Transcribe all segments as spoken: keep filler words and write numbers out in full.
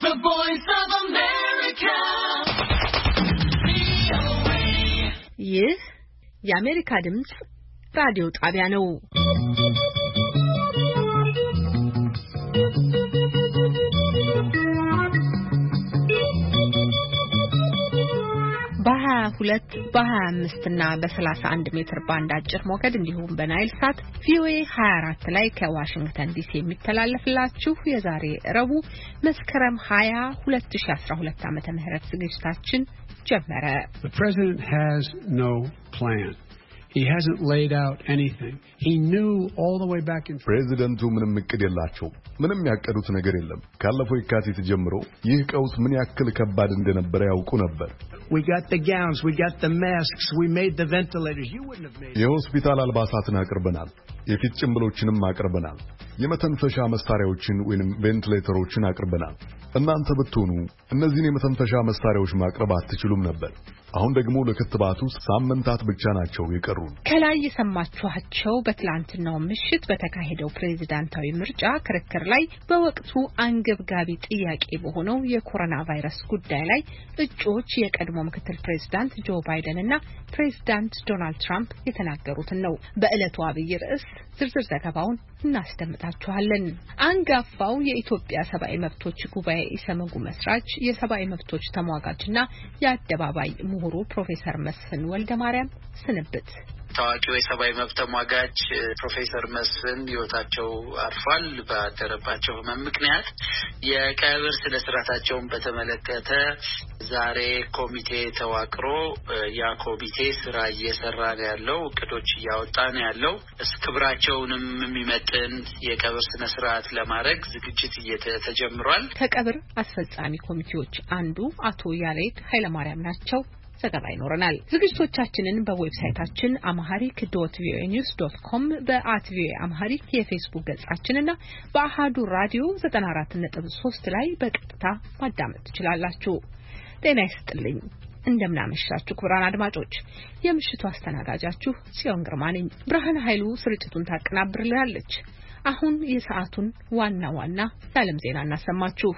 The Voice of America. ይህ የአሜሪካ ድምጽ ራዲዮ ጣቢያ ነው። በሁለት በ25 እና በ31 ሜትር ባንድ አጭር ሞገድ እንዲሁም በናይል ሳት ቪኦኤ ሃያ አራት ላይ ከዋሽንግተን ዲሲ የሚተላለፍላችሁ የዛሬ ረቡዕ መስከረም ሃያ ሁለት ሺህ አስራ ሁለት ዓመተ ምህረት ዝግጅታችን ጀመረ። The president has no plan. He hasn't laid out anything. He knew all the way back in President ምንም እቅድ የላቸው ምንም ያቀዱት ነገር የለም። ካለፈው የካቲት ጀምሮ ይህ ቀውስ ምን ያክል ከባድ እንደነበረ ያውቁ ነበር። We got the gowns, we got the masks, we made the ventilators. You wouldn't have made it. የሆስፒታል አልባሳትን አቅርበናል። የፊት ጭንብሎችንም አቅርበናል። የመተንፈሻ መሳሪያዎችን ወይንም ቬንቲሌተሮችን አቅርበናል። እናንተ ብትሆኑ እነዚህን የመተንፈሻ መሳሪያዎች ማቅረብ አትችሉም ነበር። አሁን ደግሞ ለክትባቱ ሳምንታት ብቻ ናቸው የቀሩን። ከላይ የሰማችኋቸው በትላንትናው ምሽት በተካሄደው ፕሬዝዳንታዊ ምርጫ ክርክር ላይ በወቅቱ አንገብጋቢ ጥያቄ በሆነው የኮሮና ቫይረስ ጉዳይ ላይ እጩዎች የቀድሞ ምክትል ፕሬዝዳንት ጆ ባይደን እና ፕሬዝዳንት ዶናልድ ትራምፕ የተናገሩትን ነው። በዕለቱ አብይ ርዕስ ዝርዝር ዘገባውን እናስደምጣችኋለን። አንጋፋው የኢትዮጵያ ሰብአዊ መብቶች ጉባኤ ኢሰመጉ መስራች የሰብአዊ መብቶች ተሟጋችና የአደባባይ ምሁሩ ፕሮፌሰር መስፍን ወልደማርያም ስንብት ታዋቂው የሰብአዊ መብት ተሟጋች ፕሮፌሰር መስፍን ህይወታቸው አርፏል። ባደረባቸው ህመም ምክንያት የቀብር ስነ ስርዓታቸውን በተመለከተ ዛሬ ኮሚቴ ተዋቅሮ ያ ኮሚቴ ስራ እየሰራ ነው ያለው፣ እቅዶች እያወጣ ነው ያለው። እስክብራቸውንም የሚመጥን የቀብር ስነ ስርዓት ለማድረግ ዝግጅት እየተጀምሯል። ከቀብር አስፈጻሚ ኮሚቴዎች አንዱ አቶ ያሬድ ኃይለማርያም ናቸው። ዘገባ ይኖረናል። ዝግጅቶቻችንን በዌብሳይታችን amharic dot v o a news dot com በአት ቪኦኤ አምሃሪክ የፌስቡክ ገጻችንና በአሃዱ ራዲዮ ዘጠና አራት ነጥብ ሶስት ላይ በቀጥታ ማዳመጥ ትችላላችሁ። ጤና ይስጥልኝ። እንደምናመሻችሁ ክቡራን አድማጮች፣ የምሽቱ አስተናጋጃችሁ ጽዮን ግርማ ነኝ። ብርሃን ኃይሉ ስርጭቱን ታቀናብርልናለች። አሁን የሰዓቱን ዋና ዋና የዓለም ዜና እናሰማችሁ።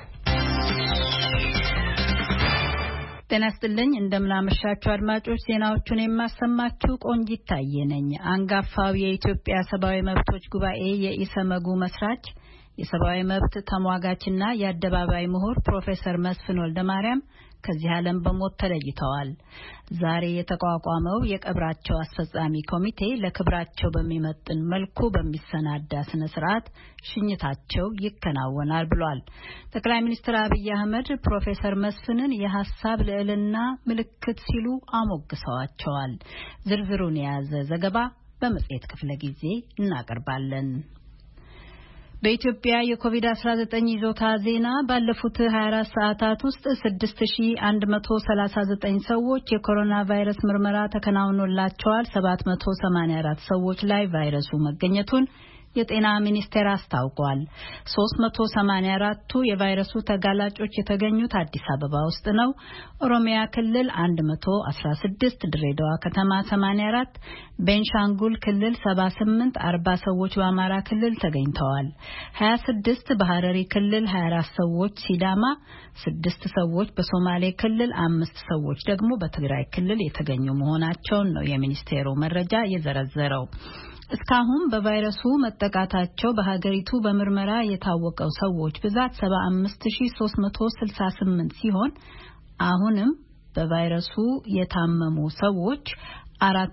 ጤና ይስጥልኝ። እንደምናመሻችሁ አድማጮች፣ ዜናዎቹን የማሰማችሁ ቆንጂት ታዬ ነኝ። አንጋፋው የኢትዮጵያ ሰብአዊ መብቶች ጉባኤ የኢሰመጉ መስራች የሰብአዊ መብት ተሟጋችና የአደባባይ ምሁር ፕሮፌሰር መስፍን ወልደማርያም ከዚህ ዓለም በሞት ተለይተዋል። ዛሬ የተቋቋመው የቀብራቸው አስፈጻሚ ኮሚቴ ለክብራቸው በሚመጥን መልኩ በሚሰናዳ ስነ ስርዓት ሽኝታቸው ይከናወናል ብሏል። ጠቅላይ ሚኒስትር አብይ አህመድ ፕሮፌሰር መስፍንን የሐሳብ ልዕልና ምልክት ሲሉ አሞግሰዋቸዋል። ዝርዝሩን የያዘ ዘገባ በመጽሔት ክፍለ ጊዜ እናቀርባለን። በኢትዮጵያ የኮቪድ አስራ ዘጠኝ ይዞታ ዜና ባለፉት ሀያ አራት ሰዓታት ውስጥ ስድስት ሺህ አንድ መቶ ሰላሳ ዘጠኝ ሰዎች የኮሮና ቫይረስ ምርመራ ተከናውኖላቸዋል። ሰባት መቶ ሰማኒያ አራት ሰዎች ላይ ቫይረሱ መገኘቱን የጤና ሚኒስቴር አስታውቋል። ሶስት መቶ ሰማኒያ አራቱ የቫይረሱ ተጋላጮች የተገኙት አዲስ አበባ ውስጥ ነው። ኦሮሚያ ክልል አንድ መቶ አስራ ስድስት፣ ድሬዳዋ ከተማ ሰማኒያ አራት፣ ቤንሻንጉል ክልል ሰባ ስምንት፣ አርባ ሰዎች በአማራ ክልል ተገኝተዋል። ሀያ ስድስት በሐረሪ ክልል ሀያ አራት ሰዎች፣ ሲዳማ ስድስት ሰዎች፣ በሶማሌ ክልል አምስት ሰዎች ደግሞ በትግራይ ክልል የተገኙ መሆናቸውን ነው የሚኒስቴሩ መረጃ የዘረዘረው። እስካሁን በቫይረሱ መጠቃታቸው በሀገሪቱ በምርመራ የታወቀው ሰዎች ብዛት ሰባ አምስት ሺህ ሶስት መቶ ስልሳ ስምንት ሲሆን አሁንም በቫይረሱ የታመሙ ሰዎች አራት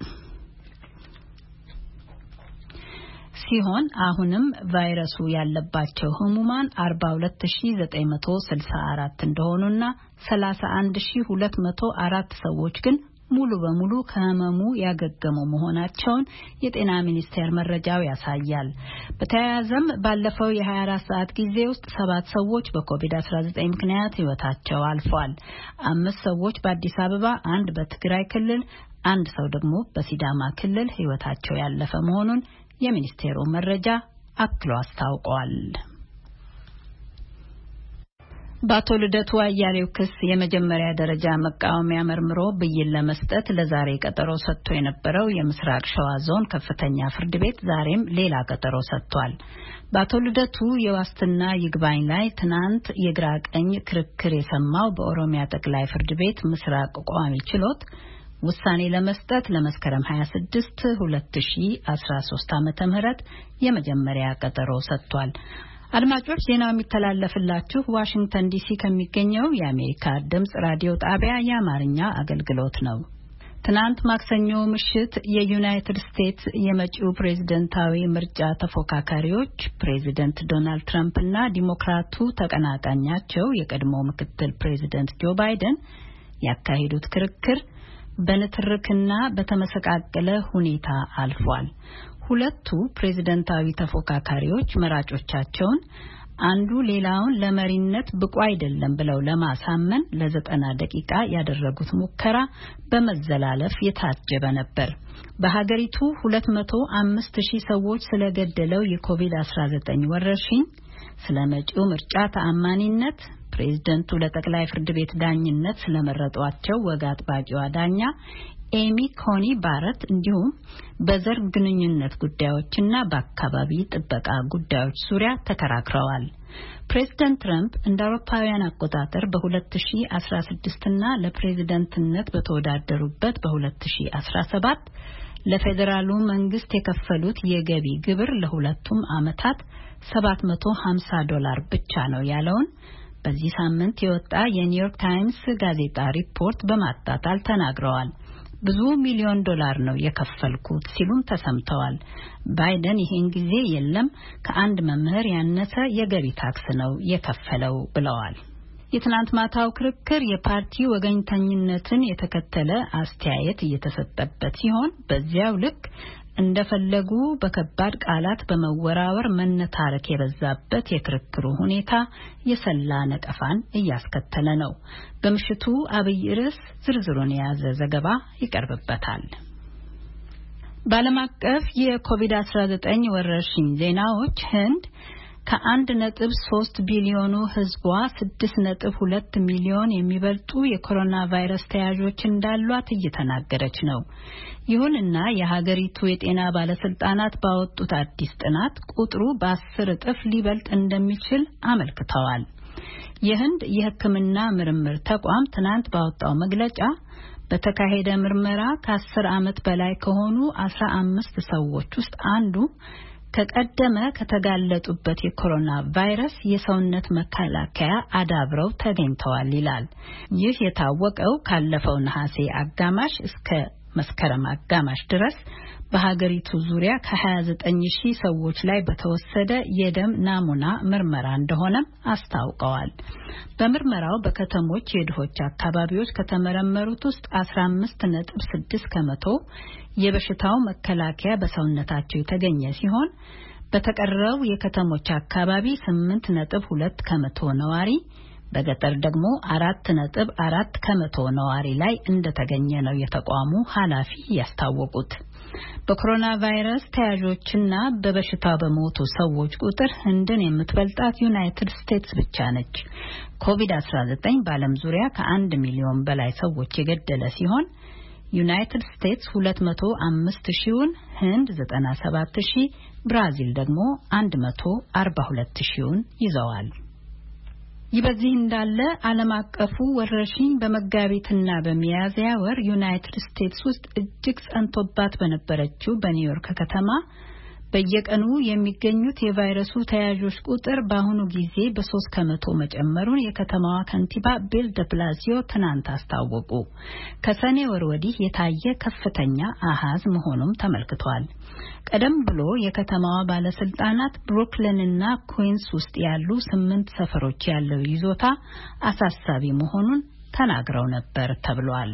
ሲሆን አሁንም ቫይረሱ ያለባቸው ህሙማን አርባ ሁለት ሺህ ዘጠኝ መቶ ስልሳ አራት እንደሆኑና ሰላሳ አንድ ሺህ ሁለት መቶ አራት ሰዎች ግን ሙሉ በሙሉ ከህመሙ ያገገሙ መሆናቸውን የጤና ሚኒስቴር መረጃው ያሳያል። በተያያዘም ባለፈው የ24 ሰዓት ጊዜ ውስጥ ሰባት ሰዎች በኮቪድ አስራ ዘጠኝ ምክንያት ህይወታቸው አልፏል። አምስት ሰዎች በአዲስ አበባ፣ አንድ በትግራይ ክልል፣ አንድ ሰው ደግሞ በሲዳማ ክልል ህይወታቸው ያለፈ መሆኑን የሚኒስቴሩ መረጃ አክሎ አስታውቋል። በአቶ ልደቱ አያሌው ክስ የመጀመሪያ ደረጃ መቃወሚያ መርምሮ ብይን ለመስጠት ለዛሬ ቀጠሮ ሰጥቶ የነበረው የምስራቅ ሸዋ ዞን ከፍተኛ ፍርድ ቤት ዛሬም ሌላ ቀጠሮ ሰጥቷል። በአቶ ልደቱ የዋስትና ይግባኝ ላይ ትናንት የግራ ቀኝ ክርክር የሰማው በኦሮሚያ ጠቅላይ ፍርድ ቤት ምስራቅ ቋሚ ችሎት ውሳኔ ለመስጠት ለመስከረም ሃያ ስድስት ሁለት ሺህ አስራ ሶስት ዓመተ ምህረት የመጀመሪያ ቀጠሮ ሰጥቷል። አድማጮች ዜናው የሚተላለፍላችሁ ዋሽንግተን ዲሲ ከሚገኘው የአሜሪካ ድምጽ ራዲዮ ጣቢያ የአማርኛ አገልግሎት ነው። ትናንት ማክሰኞ ምሽት የዩናይትድ ስቴትስ የመጪው ፕሬዝዳንታዊ ምርጫ ተፎካካሪዎች ፕሬዝዳንት ዶናልድ ትራምፕ እና ዲሞክራቱ ተቀናቃኛቸው የቀድሞ ምክትል ፕሬዝዳንት ጆ ባይደን ያካሄዱት ክርክር በንትርክና በተመሰቃቀለ ሁኔታ አልፏል። ሁለቱ ፕሬዝዳንታዊ ተፎካካሪዎች መራጮቻቸውን አንዱ ሌላውን ለመሪነት ብቁ አይደለም ብለው ለማሳመን ለዘጠና ደቂቃ ያደረጉት ሙከራ በመዘላለፍ የታጀበ ነበር። በሀገሪቱ ሁለት መቶ አምስት ሺህ ሰዎች ስለገደለው የኮቪድ አስራ ዘጠኝ ወረርሽኝ፣ ስለመጪው ምርጫ ተአማኒነት፣ ፕሬዝዳንቱ ለጠቅላይ ፍርድ ቤት ዳኝነት ስለመረጧቸው ወግ አጥባቂዋ ዳኛ ኤሚ ኮኒ ባረት እንዲሁም በዘር ግንኙነት ጉዳዮችና በአካባቢ ጥበቃ ጉዳዮች ዙሪያ ተከራክረዋል። ፕሬዝዳንት ትራምፕ እንደ አውሮፓውያን አቆጣጠር በ2016 እና ለፕሬዝዳንትነት በተወዳደሩበት በ2017 ለፌዴራሉ መንግስት የከፈሉት የገቢ ግብር ለሁለቱም አመታት ሰባት መቶ ሃምሳ ዶላር ብቻ ነው ያለውን በዚህ ሳምንት የወጣ የኒውዮርክ ታይምስ ጋዜጣ ሪፖርት በማጣጣል ተናግረዋል። ብዙ ሚሊዮን ዶላር ነው የከፈልኩት ሲሉም ተሰምተዋል። ባይደን ይሄን ጊዜ የለም ከአንድ መምህር ያነሰ የገቢ ታክስ ነው የከፈለው ብለዋል። የትናንት ማታው ክርክር የፓርቲ ወገኝተኝነትን የተከተለ አስተያየት እየተሰጠበት ሲሆን በዚያው ልክ እንደፈለጉ በከባድ ቃላት በመወራወር መነታረክ የበዛበት የክርክሩ ሁኔታ የሰላ ነቀፋን እያስከተለ ነው። በምሽቱ አብይ ርዕስ ዝርዝሩን የያዘ ዘገባ ይቀርብበታል። በዓለም አቀፍ የኮቪድ አስራ ዘጠኝ ወረርሽኝ ዜናዎች ህንድ ከአንድ ነጥብ ሶስት ቢሊዮኑ ህዝቧ ስድስት ነጥብ ሁለት ሚሊዮን የሚበልጡ የኮሮና ቫይረስ ተያዦች እንዳሏት እየተናገረች ነው። ይሁንና የሀገሪቱ የጤና ባለስልጣናት ባወጡት አዲስ ጥናት ቁጥሩ በአስር እጥፍ ሊበልጥ እንደሚችል አመልክተዋል። የህንድ የሕክምና ምርምር ተቋም ትናንት ባወጣው መግለጫ በተካሄደ ምርመራ ከአስር ዓመት በላይ ከሆኑ አስራ አምስት ሰዎች ውስጥ አንዱ ከቀደመ ከተጋለጡበት የኮሮና ቫይረስ የሰውነት መከላከያ አዳብረው ተገኝተዋል ይላል። ይህ የታወቀው ካለፈው ነሐሴ አጋማሽ እስከ መስከረም አጋማሽ ድረስ በሀገሪቱ ዙሪያ ከሀያ ዘጠኝ ሺህ ሰዎች ላይ በተወሰደ የደም ናሙና ምርመራ እንደሆነ አስታውቀዋል። በምርመራው በከተሞች የድሆች አካባቢዎች ከተመረመሩት ውስጥ አስራ አምስት ነጥብ ስድስት ከመቶ የበሽታው መከላከያ በሰውነታቸው የተገኘ ሲሆን በተቀረው የከተሞች አካባቢ ስምንት ነጥብ ሁለት ከመቶ ነዋሪ በገጠር ደግሞ አራት ነጥብ አራት ከመቶ ነዋሪ ላይ እንደተገኘ ነው የተቋሙ ኃላፊ ያስታወቁት። በኮሮና ቫይረስ ተያዦችና በበሽታው በሞቱ ሰዎች ቁጥር ህንድን የምትበልጣት ዩናይትድ ስቴትስ ብቻ ነች። ኮቪድ አስራ ዘጠኝ በዓለም ዙሪያ ከአንድ ሚሊዮን በላይ ሰዎች የገደለ ሲሆን ዩናይትድ ስቴትስ ሁለት መቶ አምስት ሺውን፣ ህንድ ዘጠና ሰባት ሺህ፣ ብራዚል ደግሞ አንድ መቶ አርባ ሁለት ሺውን ይዘዋል። ይህ በዚህ እንዳለ ዓለም አቀፉ ወረርሽኝ በመጋቢትና በሚያዝያ ወር ዩናይትድ ስቴትስ ውስጥ እጅግ ጸንቶባት በነበረችው በኒውዮርክ ከተማ በየቀኑ የሚገኙት የቫይረሱ ተያዦች ቁጥር በአሁኑ ጊዜ በሶስት ከመቶ መጨመሩን የከተማዋ ከንቲባ ቢል ደ ብላዚዮ ትናንት አስታወቁ። ከሰኔ ወር ወዲህ የታየ ከፍተኛ አሃዝ መሆኑም ተመልክቷል። ቀደም ብሎ የከተማዋ ባለስልጣናት ብሩክሊንና ኩዊንስ ውስጥ ያሉ ስምንት ሰፈሮች ያለው ይዞታ አሳሳቢ መሆኑን ተናግረው ነበር ተብሏል።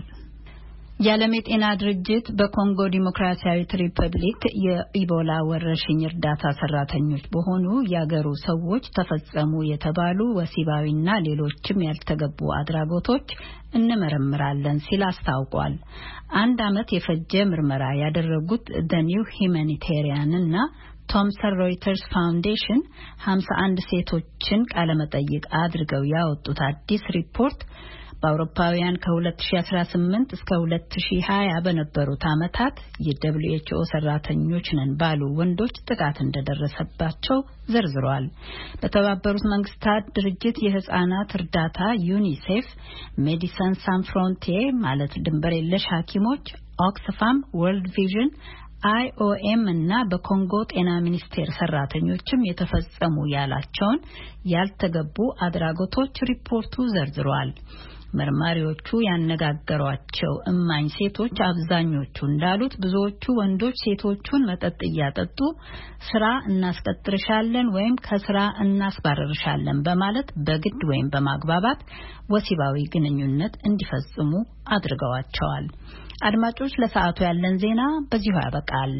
የዓለም የጤና ድርጅት በኮንጎ ዲሞክራሲያዊት ሪፐብሊክ የኢቦላ ወረርሽኝ እርዳታ ሰራተኞች በሆኑ ያገሩ ሰዎች ተፈጸሙ የተባሉ ወሲባዊና ሌሎችም ያልተገቡ አድራጎቶች እንመረምራለን ሲል አስታውቋል። አንድ ዓመት የፈጀ ምርመራ ያደረጉት ዘ ኒው ሂዩማኒቴሪያን እና ቶምሰን ሮይተርስ ፋውንዴሽን ሀምሳ አንድ ሴቶችን ቃለ መጠይቅ አድርገው ያወጡት አዲስ ሪፖርት በአውሮፓውያን ከ2018 እስከ ሁለት ሺህ ሀያ በነበሩት ዓመታት የደብሊው ኤች ኦ ሰራተኞች ነን ባሉ ወንዶች ጥቃት እንደደረሰባቸው ዘርዝሯል። በተባበሩት መንግስታት ድርጅት የህፃናት እርዳታ ዩኒሴፍ፣ ሜዲሰን ሳን ፍሮንቲር ማለት ድንበር የለሽ ሐኪሞች፣ ኦክስፋም፣ ወርልድ ቪዥን፣ አይ ኦ ኤም እና በኮንጎ ጤና ሚኒስቴር ሰራተኞችም የተፈጸሙ ያላቸውን ያልተገቡ አድራጎቶች ሪፖርቱ ዘርዝሯል። መርማሪዎቹ ያነጋገሯቸው እማኝ ሴቶች አብዛኞቹ እንዳሉት ብዙዎቹ ወንዶች ሴቶቹን መጠጥ እያጠጡ ስራ እናስቀጥርሻለን ወይም ከስራ እናስባረርሻለን በማለት በግድ ወይም በማግባባት ወሲባዊ ግንኙነት እንዲፈጽሙ አድርገዋቸዋል። አድማጮች፣ ለሰዓቱ ያለን ዜና በዚሁ ያበቃል።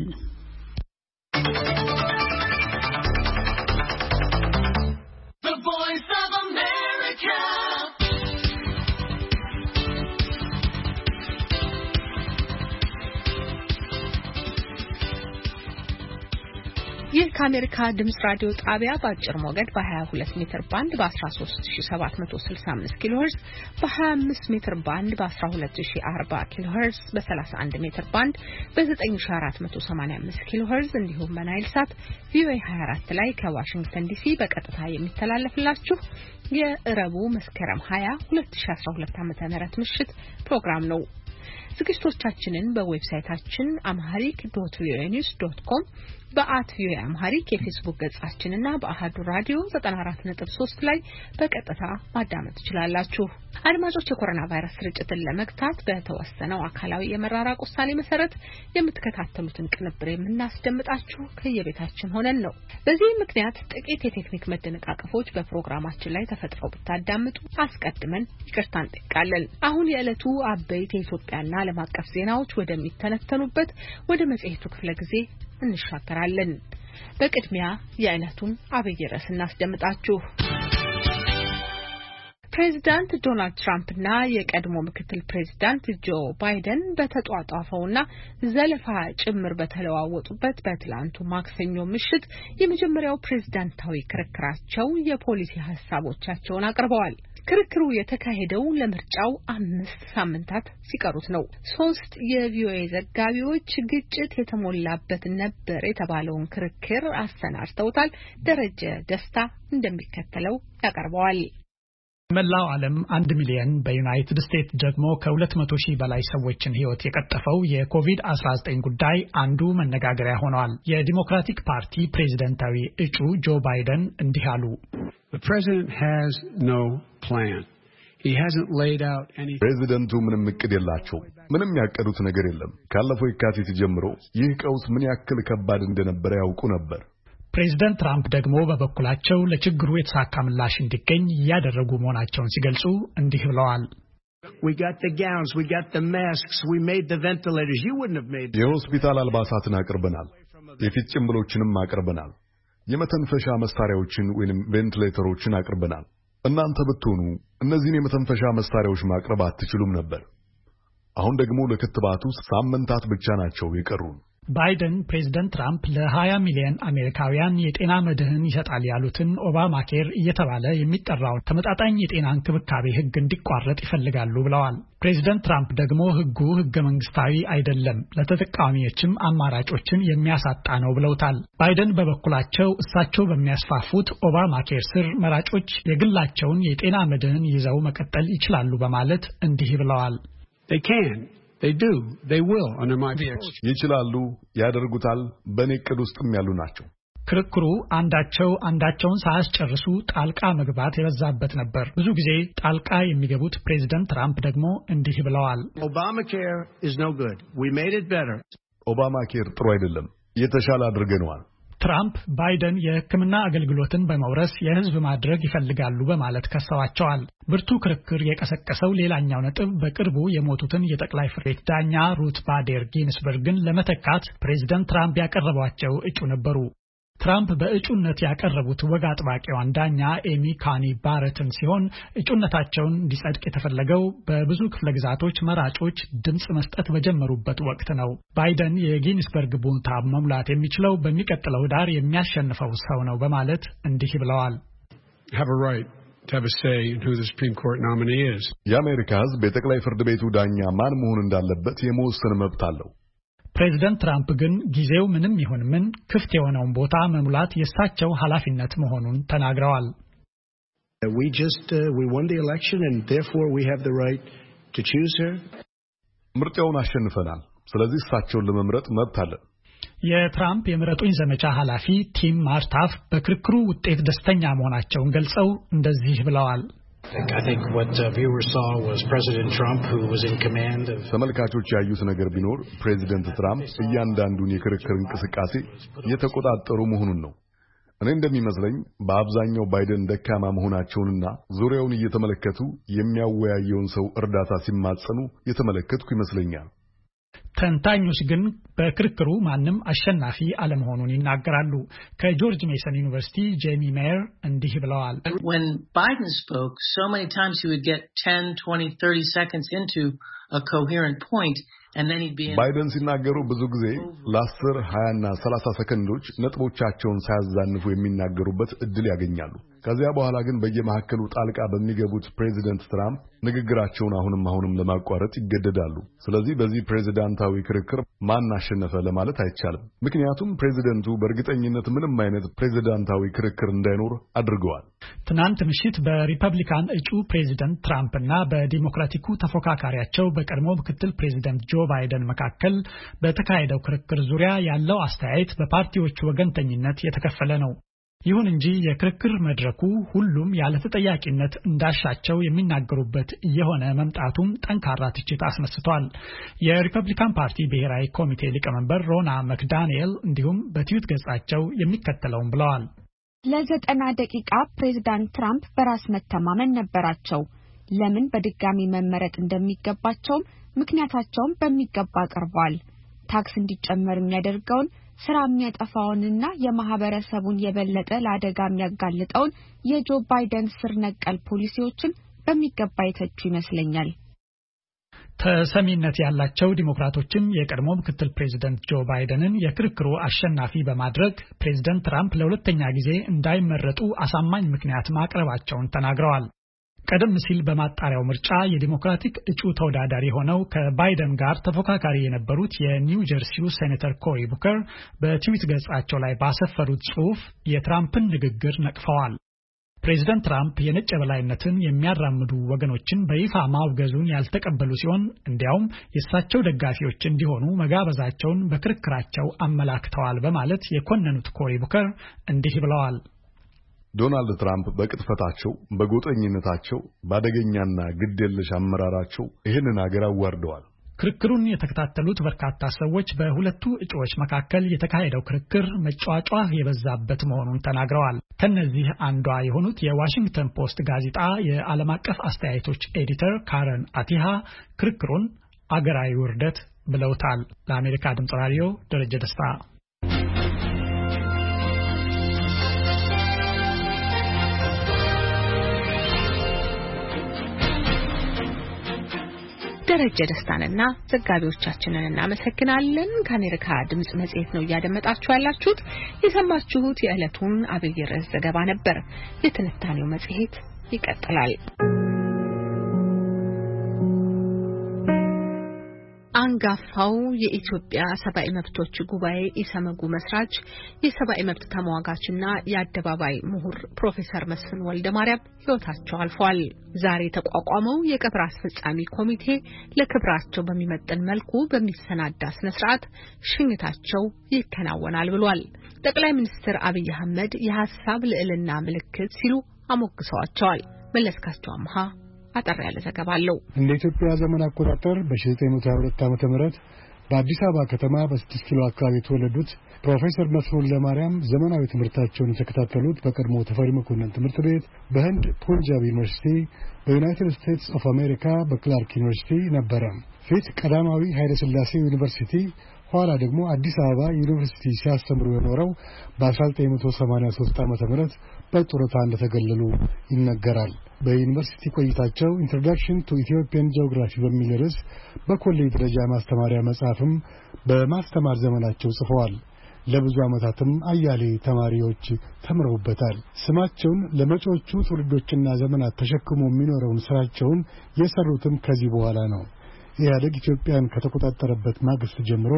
ይህ ከአሜሪካ ድምጽ ራዲዮ ጣቢያ በአጭር ሞገድ በ22 ሜትር ባንድ በ13765 ኪሎ ሄርዝ በ25 ሜትር ባንድ በ12040 ኪሎ ሄርዝ በ31 ሜትር ባንድ በ9485 ኪሎ ሄርዝ እንዲሁም በናይል ሳት ቪኦኤ ሃያ አራት ላይ ከዋሽንግተን ዲሲ በቀጥታ የሚተላለፍላችሁ የእረቡ መስከረም ሃያ ሁለት ሺህ አስራ ሁለት ዓመተ ምህረት ምሽት ፕሮግራም ነው። ዝግጅቶቻችንን በዌብሳይታችን amharic dot voa news dot com በአት ቪኦኤ አምሃሪክ የፌስቡክ ገጻችንና በአሃዱ ራዲዮ ዘጠና አራት ነጥብ ሶስት ላይ በቀጥታ ማዳመጥ ትችላላችሁ። አድማጮች፣ የኮሮና ቫይረስ ስርጭትን ለመግታት በተወሰነው አካላዊ የመራራቅ ውሳኔ መሰረት የምትከታተሉትን ቅንብር የምናስደምጣችሁ ከየቤታችን ሆነን ነው። በዚህ ምክንያት ጥቂት የቴክኒክ መደነቃቀፎች በፕሮግራማችን ላይ ተፈጥረው ብታዳምጡ አስቀድመን ይቅርታ እንጠይቃለን። አሁን የዕለቱ አበይት የኢትዮጵያና ዓለም አቀፍ ዜናዎች ወደሚተነተኑበት ወደ መጽሔቱ ክፍለ ጊዜ እንሻገራለን። በቅድሚያ የዕለቱን አብይ ርዕስ እናስደምጣችሁ። ፕሬዚዳንት ዶናልድ ትራምፕና የቀድሞ ምክትል ፕሬዚዳንት ጆ ባይደን በተጧጧፈውና ዘለፋ ጭምር በተለዋወጡበት በትላንቱ ማክሰኞ ምሽት የመጀመሪያው ፕሬዝዳንታዊ ክርክራቸው የፖሊሲ ሐሳቦቻቸውን አቅርበዋል። ክርክሩ የተካሄደው ለምርጫው አምስት ሳምንታት ሲቀሩት ነው። ሶስት የቪኦኤ ዘጋቢዎች ግጭት የተሞላበት ነበር የተባለውን ክርክር አሰናድተውታል። ደረጀ ደስታ እንደሚከተለው ያቀርበዋል። መላው ዓለም አንድ ሚሊዮን በዩናይትድ ስቴትስ ደግሞ ከሁለት መቶ ሺህ በላይ ሰዎችን ሕይወት የቀጠፈው የኮቪድ አስራ ዘጠኝ ጉዳይ አንዱ መነጋገሪያ ሆኗል። የዲሞክራቲክ ፓርቲ ፕሬዝዳንታዊ እጩ ጆ ባይደን እንዲህ አሉ። The president has no plan. He hasn't laid out any ፕሬዝዳንቱ ምንም እቅድ የላቸውም። ምንም ያቀዱት ነገር የለም። ካለፈው የካቲት ጀምሮ ይህ ቀውስ ምን ያክል ከባድ እንደነበረ ያውቁ ነበር። ፕሬዝዳንት ትራምፕ ደግሞ በበኩላቸው ለችግሩ የተሳካ ምላሽ እንዲገኝ ያደረጉ መሆናቸውን ሲገልጹ እንዲህ ብለዋል። We got the gowns, we got the masks, we made the ventilators. You wouldn't have made them. የሆስፒታል አልባሳትን አቅርበናል። የፊት ጭንብሎችንም አቅርበናል። የመተንፈሻ መሳሪያዎችን ወይንም ቬንቲሌተሮችን አቅርበናል። እናንተ ብትሆኑ እነዚህን የመተንፈሻ መሳሪያዎች ማቅረብ አትችሉም ነበር። አሁን ደግሞ ለክትባቱ ሳምንታት ብቻ ናቸው የቀሩን። ባይደን ፕሬዝዳንት ትራምፕ ለ20 ሚሊዮን አሜሪካውያን የጤና መድህን ይሰጣል ያሉትን ኦባማ ኬር እየተባለ የሚጠራው ተመጣጣኝ የጤና እንክብካቤ ሕግ እንዲቋረጥ ይፈልጋሉ ብለዋል። ፕሬዝዳንት ትራምፕ ደግሞ ሕጉ ሕገ መንግስታዊ አይደለም፣ ለተጠቃሚዎችም አማራጮችን የሚያሳጣ ነው ብለውታል። ባይደን በበኩላቸው እሳቸው በሚያስፋፉት ኦባማ ኬር ስር መራጮች የግላቸውን የጤና መድህን ይዘው መቀጠል ይችላሉ በማለት እንዲህ ብለዋል። They can. They do. They will under my proposal. ይችላሉ፣ ያደርጉታል። በኔ ዕቅድ ውስጥም ያሉ ናቸው። ክርክሩ አንዳቸው አንዳቸውን ሳያስጨርሱ ጣልቃ መግባት የበዛበት ነበር። ብዙ ጊዜ ጣልቃ የሚገቡት ፕሬዝዳንት ትራምፕ ደግሞ እንዲህ ብለዋል። Obamacare is no good. We made it better. ኦባማኬር ጥሩ አይደለም፣ የተሻለ አድርገነዋል። ትራምፕ ባይደን የሕክምና አገልግሎትን በመውረስ የህዝብ ማድረግ ይፈልጋሉ በማለት ከሰዋቸዋል። ብርቱ ክርክር የቀሰቀሰው ሌላኛው ነጥብ በቅርቡ የሞቱትን የጠቅላይ ፍርድ ቤት ዳኛ ሩት ባዴር ጊንስበርግን ለመተካት ፕሬዝዳንት ትራምፕ ያቀረቧቸው እጩ ነበሩ። ትራምፕ በእጩነት ያቀረቡት ወግ አጥባቂዋን ዳኛ ኤሚ ካኒ ባረትን ሲሆን እጩነታቸውን እንዲጸድቅ የተፈለገው በብዙ ክፍለ ግዛቶች መራጮች ድምጽ መስጠት በጀመሩበት ወቅት ነው። ባይደን የጊንስበርግ ቦታ መሙላት የሚችለው በሚቀጥለው ዳር የሚያሸንፈው ሰው ነው በማለት እንዲህ ብለዋል። have a right to have a say in who the Supreme Court nominee is. የአሜሪካ ሕዝብ የጠቅላይ ፍርድ ቤቱ ዳኛ ማን መሆን እንዳለበት የመወሰን መብት አለው። ፕሬዝዳንት ትራምፕ ግን ጊዜው ምንም ይሁን ምን ክፍት የሆነውን ቦታ መሙላት የእሳቸው ኃላፊነት መሆኑን ተናግረዋል። We just uh, we won the election and therefore we have the right to choose her. ምርጫውን አሸንፈናል። ስለዚህ እሳቸውን ለመምረጥ መብት አለን። የትራምፕ የምረጡኝ ዘመቻ ኃላፊ ቲም ማርታፍ በክርክሩ ውጤት ደስተኛ መሆናቸውን ገልጸው እንደዚህ ብለዋል። I think what uh, viewers saw was President Trump who was in command of ተመልካቾች ያዩት ነገር ቢኖር ፕሬዚደንት ትራምፕ እያንዳንዱን የክርክር እንቅስቃሴ እየተቆጣጠሩ መሆኑን ነው። እኔ እንደሚመስለኝ በአብዛኛው ባይደን ደካማ መሆናቸውንና ዙሪያውን እየተመለከቱ የሚያወያየውን ሰው እርዳታ ሲማጸኑ የተመለከትኩ ይመስለኛል። ተንታኞች ግን በክርክሩ ማንም አሸናፊ አለመሆኑን ይናገራሉ። ከጆርጅ ሜሰን ዩኒቨርሲቲ ጄሚ ሜየር እንዲህ ብለዋል። When Biden spoke, so many times he would get ten, twenty, thirty seconds into a coherent point and then he'd be in ባይደን ሲናገሩ ብዙ ጊዜ ለ10 ሃያ እና ሰላሳ ሰከንዶች ነጥቦቻቸውን ሳያዛንፉ የሚናገሩበት እድል ያገኛሉ። ከዚያ በኋላ ግን በየመሐከሉ ጣልቃ በሚገቡት ፕሬዚደንት ትራምፕ ንግግራቸውን አሁንም አሁንም ለማቋረጥ ይገደዳሉ። ስለዚህ በዚህ ፕሬዚዳንታዊ ክርክር ማን አሸነፈ ለማለት አይቻልም። ምክንያቱም ፕሬዚደንቱ በእርግጠኝነት ምንም አይነት ፕሬዚዳንታዊ ክርክር እንዳይኖር አድርገዋል። ትናንት ምሽት በሪፐብሊካን እጩ ፕሬዚደንት ትራምፕ እና በዲሞክራቲኩ ተፎካካሪያቸው በቀድሞ ምክትል ፕሬዚደንት ጆ ባይደን መካከል በተካሄደው ክርክር ዙሪያ ያለው አስተያየት በፓርቲዎቹ ወገንተኝነት የተከፈለ ነው። ይሁን እንጂ የክርክር መድረኩ ሁሉም ያለ ተጠያቂነት እንዳሻቸው የሚናገሩበት እየሆነ መምጣቱም ጠንካራ ትችት አስነስቷል። የሪፐብሊካን ፓርቲ ብሔራዊ ኮሚቴ ሊቀመንበር ሮና መክዳኒኤል እንዲሁም በትዊት ገጻቸው የሚከተለውን ብለዋል። ለዘጠና ደቂቃ ፕሬዝዳንት ትራምፕ በራስ መተማመን ነበራቸው። ለምን በድጋሚ መመረጥ እንደሚገባቸውም ምክንያታቸውን በሚገባ ቀርቧል። ታክስ እንዲጨመር የሚያደርገውን ስራ የሚያጠፋውንና የማህበረሰቡን የበለጠ ለአደጋ የሚያጋልጠውን የጆ ባይደን ስር ነቀል ፖሊሲዎችን በሚገባ የተቹ ይመስለኛል። ተሰሚነት ያላቸው ዲሞክራቶችም የቀድሞ ምክትል ፕሬዚደንት ጆ ባይደንን የክርክሩ አሸናፊ በማድረግ ፕሬዚደንት ትራምፕ ለሁለተኛ ጊዜ እንዳይመረጡ አሳማኝ ምክንያት ማቅረባቸውን ተናግረዋል። ቀደም ሲል በማጣሪያው ምርጫ የዲሞክራቲክ እጩ ተወዳዳሪ ሆነው ከባይደን ጋር ተፎካካሪ የነበሩት የኒው ጀርሲው ሴኔተር ኮሪ ቡከር በትዊት ገጻቸው ላይ ባሰፈሩት ጽሑፍ የትራምፕን ንግግር ነቅፈዋል። ፕሬዚደንት ትራምፕ የነጭ የበላይነትን የሚያራምዱ ወገኖችን በይፋ ማውገዙን ያልተቀበሉ ሲሆን እንዲያውም የእሳቸው ደጋፊዎች እንዲሆኑ መጋበዛቸውን በክርክራቸው አመላክተዋል በማለት የኮነኑት ኮሪ ቡከር እንዲህ ብለዋል። ዶናልድ ትራምፕ በቅጥፈታቸው፣ በጎጠኝነታቸው፣ ባደገኛና ግዴለሽ አመራራቸው ይህንን ሀገር አዋርደዋል። ክርክሩን የተከታተሉት በርካታ ሰዎች በሁለቱ እጩዎች መካከል የተካሄደው ክርክር መጫጫህ የበዛበት መሆኑን ተናግረዋል። ከነዚህ አንዷ የሆኑት የዋሽንግተን ፖስት ጋዜጣ የዓለም አቀፍ አስተያየቶች ኤዲተር ካረን አቲሃ ክርክሩን አገራዊ ውርደት ብለውታል። ለአሜሪካ ድምጽ ራዲዮ ደረጀ ደስታ። ደረጀ ደስታንና ዘጋቢዎቻችንን እናመሰግናለን። ከአሜሪካ ድምጽ መጽሔት ነው እያደመጣችሁ ያላችሁት። የሰማችሁት የዕለቱን አብይ ርዕስ ዘገባ ነበር። የትንታኔው መጽሔት ይቀጥላል። አንጋፋው የኢትዮጵያ ሰብአዊ መብቶች ጉባኤ ኢሰመጉ መስራች የሰብአዊ መብት ተሟጋችና የአደባባይ ምሁር ፕሮፌሰር መስፍን ወልደማርያም ሕይወታቸው አልፏል። ዛሬ የተቋቋመው የቀብር አስፈጻሚ ኮሚቴ ለክብራቸው በሚመጥን መልኩ በሚሰናዳ ስነ ስርዓት ሽኝታቸው ይከናወናል ብሏል። ጠቅላይ ሚኒስትር አብይ አህመድ የሐሳብ ልዕልና ምልክት ሲሉ አሞግሰዋቸዋል። መለስካቸው አምሃ አጠር ያለ ዘገባ አለው። እንደ ኢትዮጵያ ዘመን አቆጣጠር በ1922 ዓመተ ምህረት በአዲስ አበባ ከተማ በስድስት ኪሎ አካባቢ የተወለዱት ፕሮፌሰር መስፍን ወልደማርያም ዘመናዊ ትምህርታቸውን የተከታተሉት በቀድሞ ተፈሪ መኮንን ትምህርት ቤት፣ በህንድ ፑንጃብ ዩኒቨርሲቲ፣ በዩናይትድ ስቴትስ ኦፍ አሜሪካ በክላርክ ዩኒቨርሲቲ ነበረ። ፊት ቀዳማዊ ኃይለ ሥላሴ ዩኒቨርሲቲ፣ ኋላ ደግሞ አዲስ አበባ ዩኒቨርሲቲ ሲያስተምሩ የኖረው በ1983 ዓመተ ምህረት በጡረታ እንደተገለሉ ይነገራል። በዩኒቨርሲቲ ቆይታቸው ኢንትሮዳክሽን ቱ ኢትዮጵያን ጂኦግራፊ በሚል ርዕስ በኮሌጅ ደረጃ ማስተማሪያ መጽሐፍም በማስተማር ዘመናቸው ጽፈዋል። ለብዙ ዓመታትም አያሌ ተማሪዎች ተምረውበታል። ስማቸውን ለመጪዎቹ ትውልዶችና ዘመናት ተሸክሞ የሚኖረውን ስራቸውን የሰሩትም ከዚህ በኋላ ነው። ኢህአዴግ ኢትዮጵያን ከተቆጣጠረበት ማግስት ጀምሮ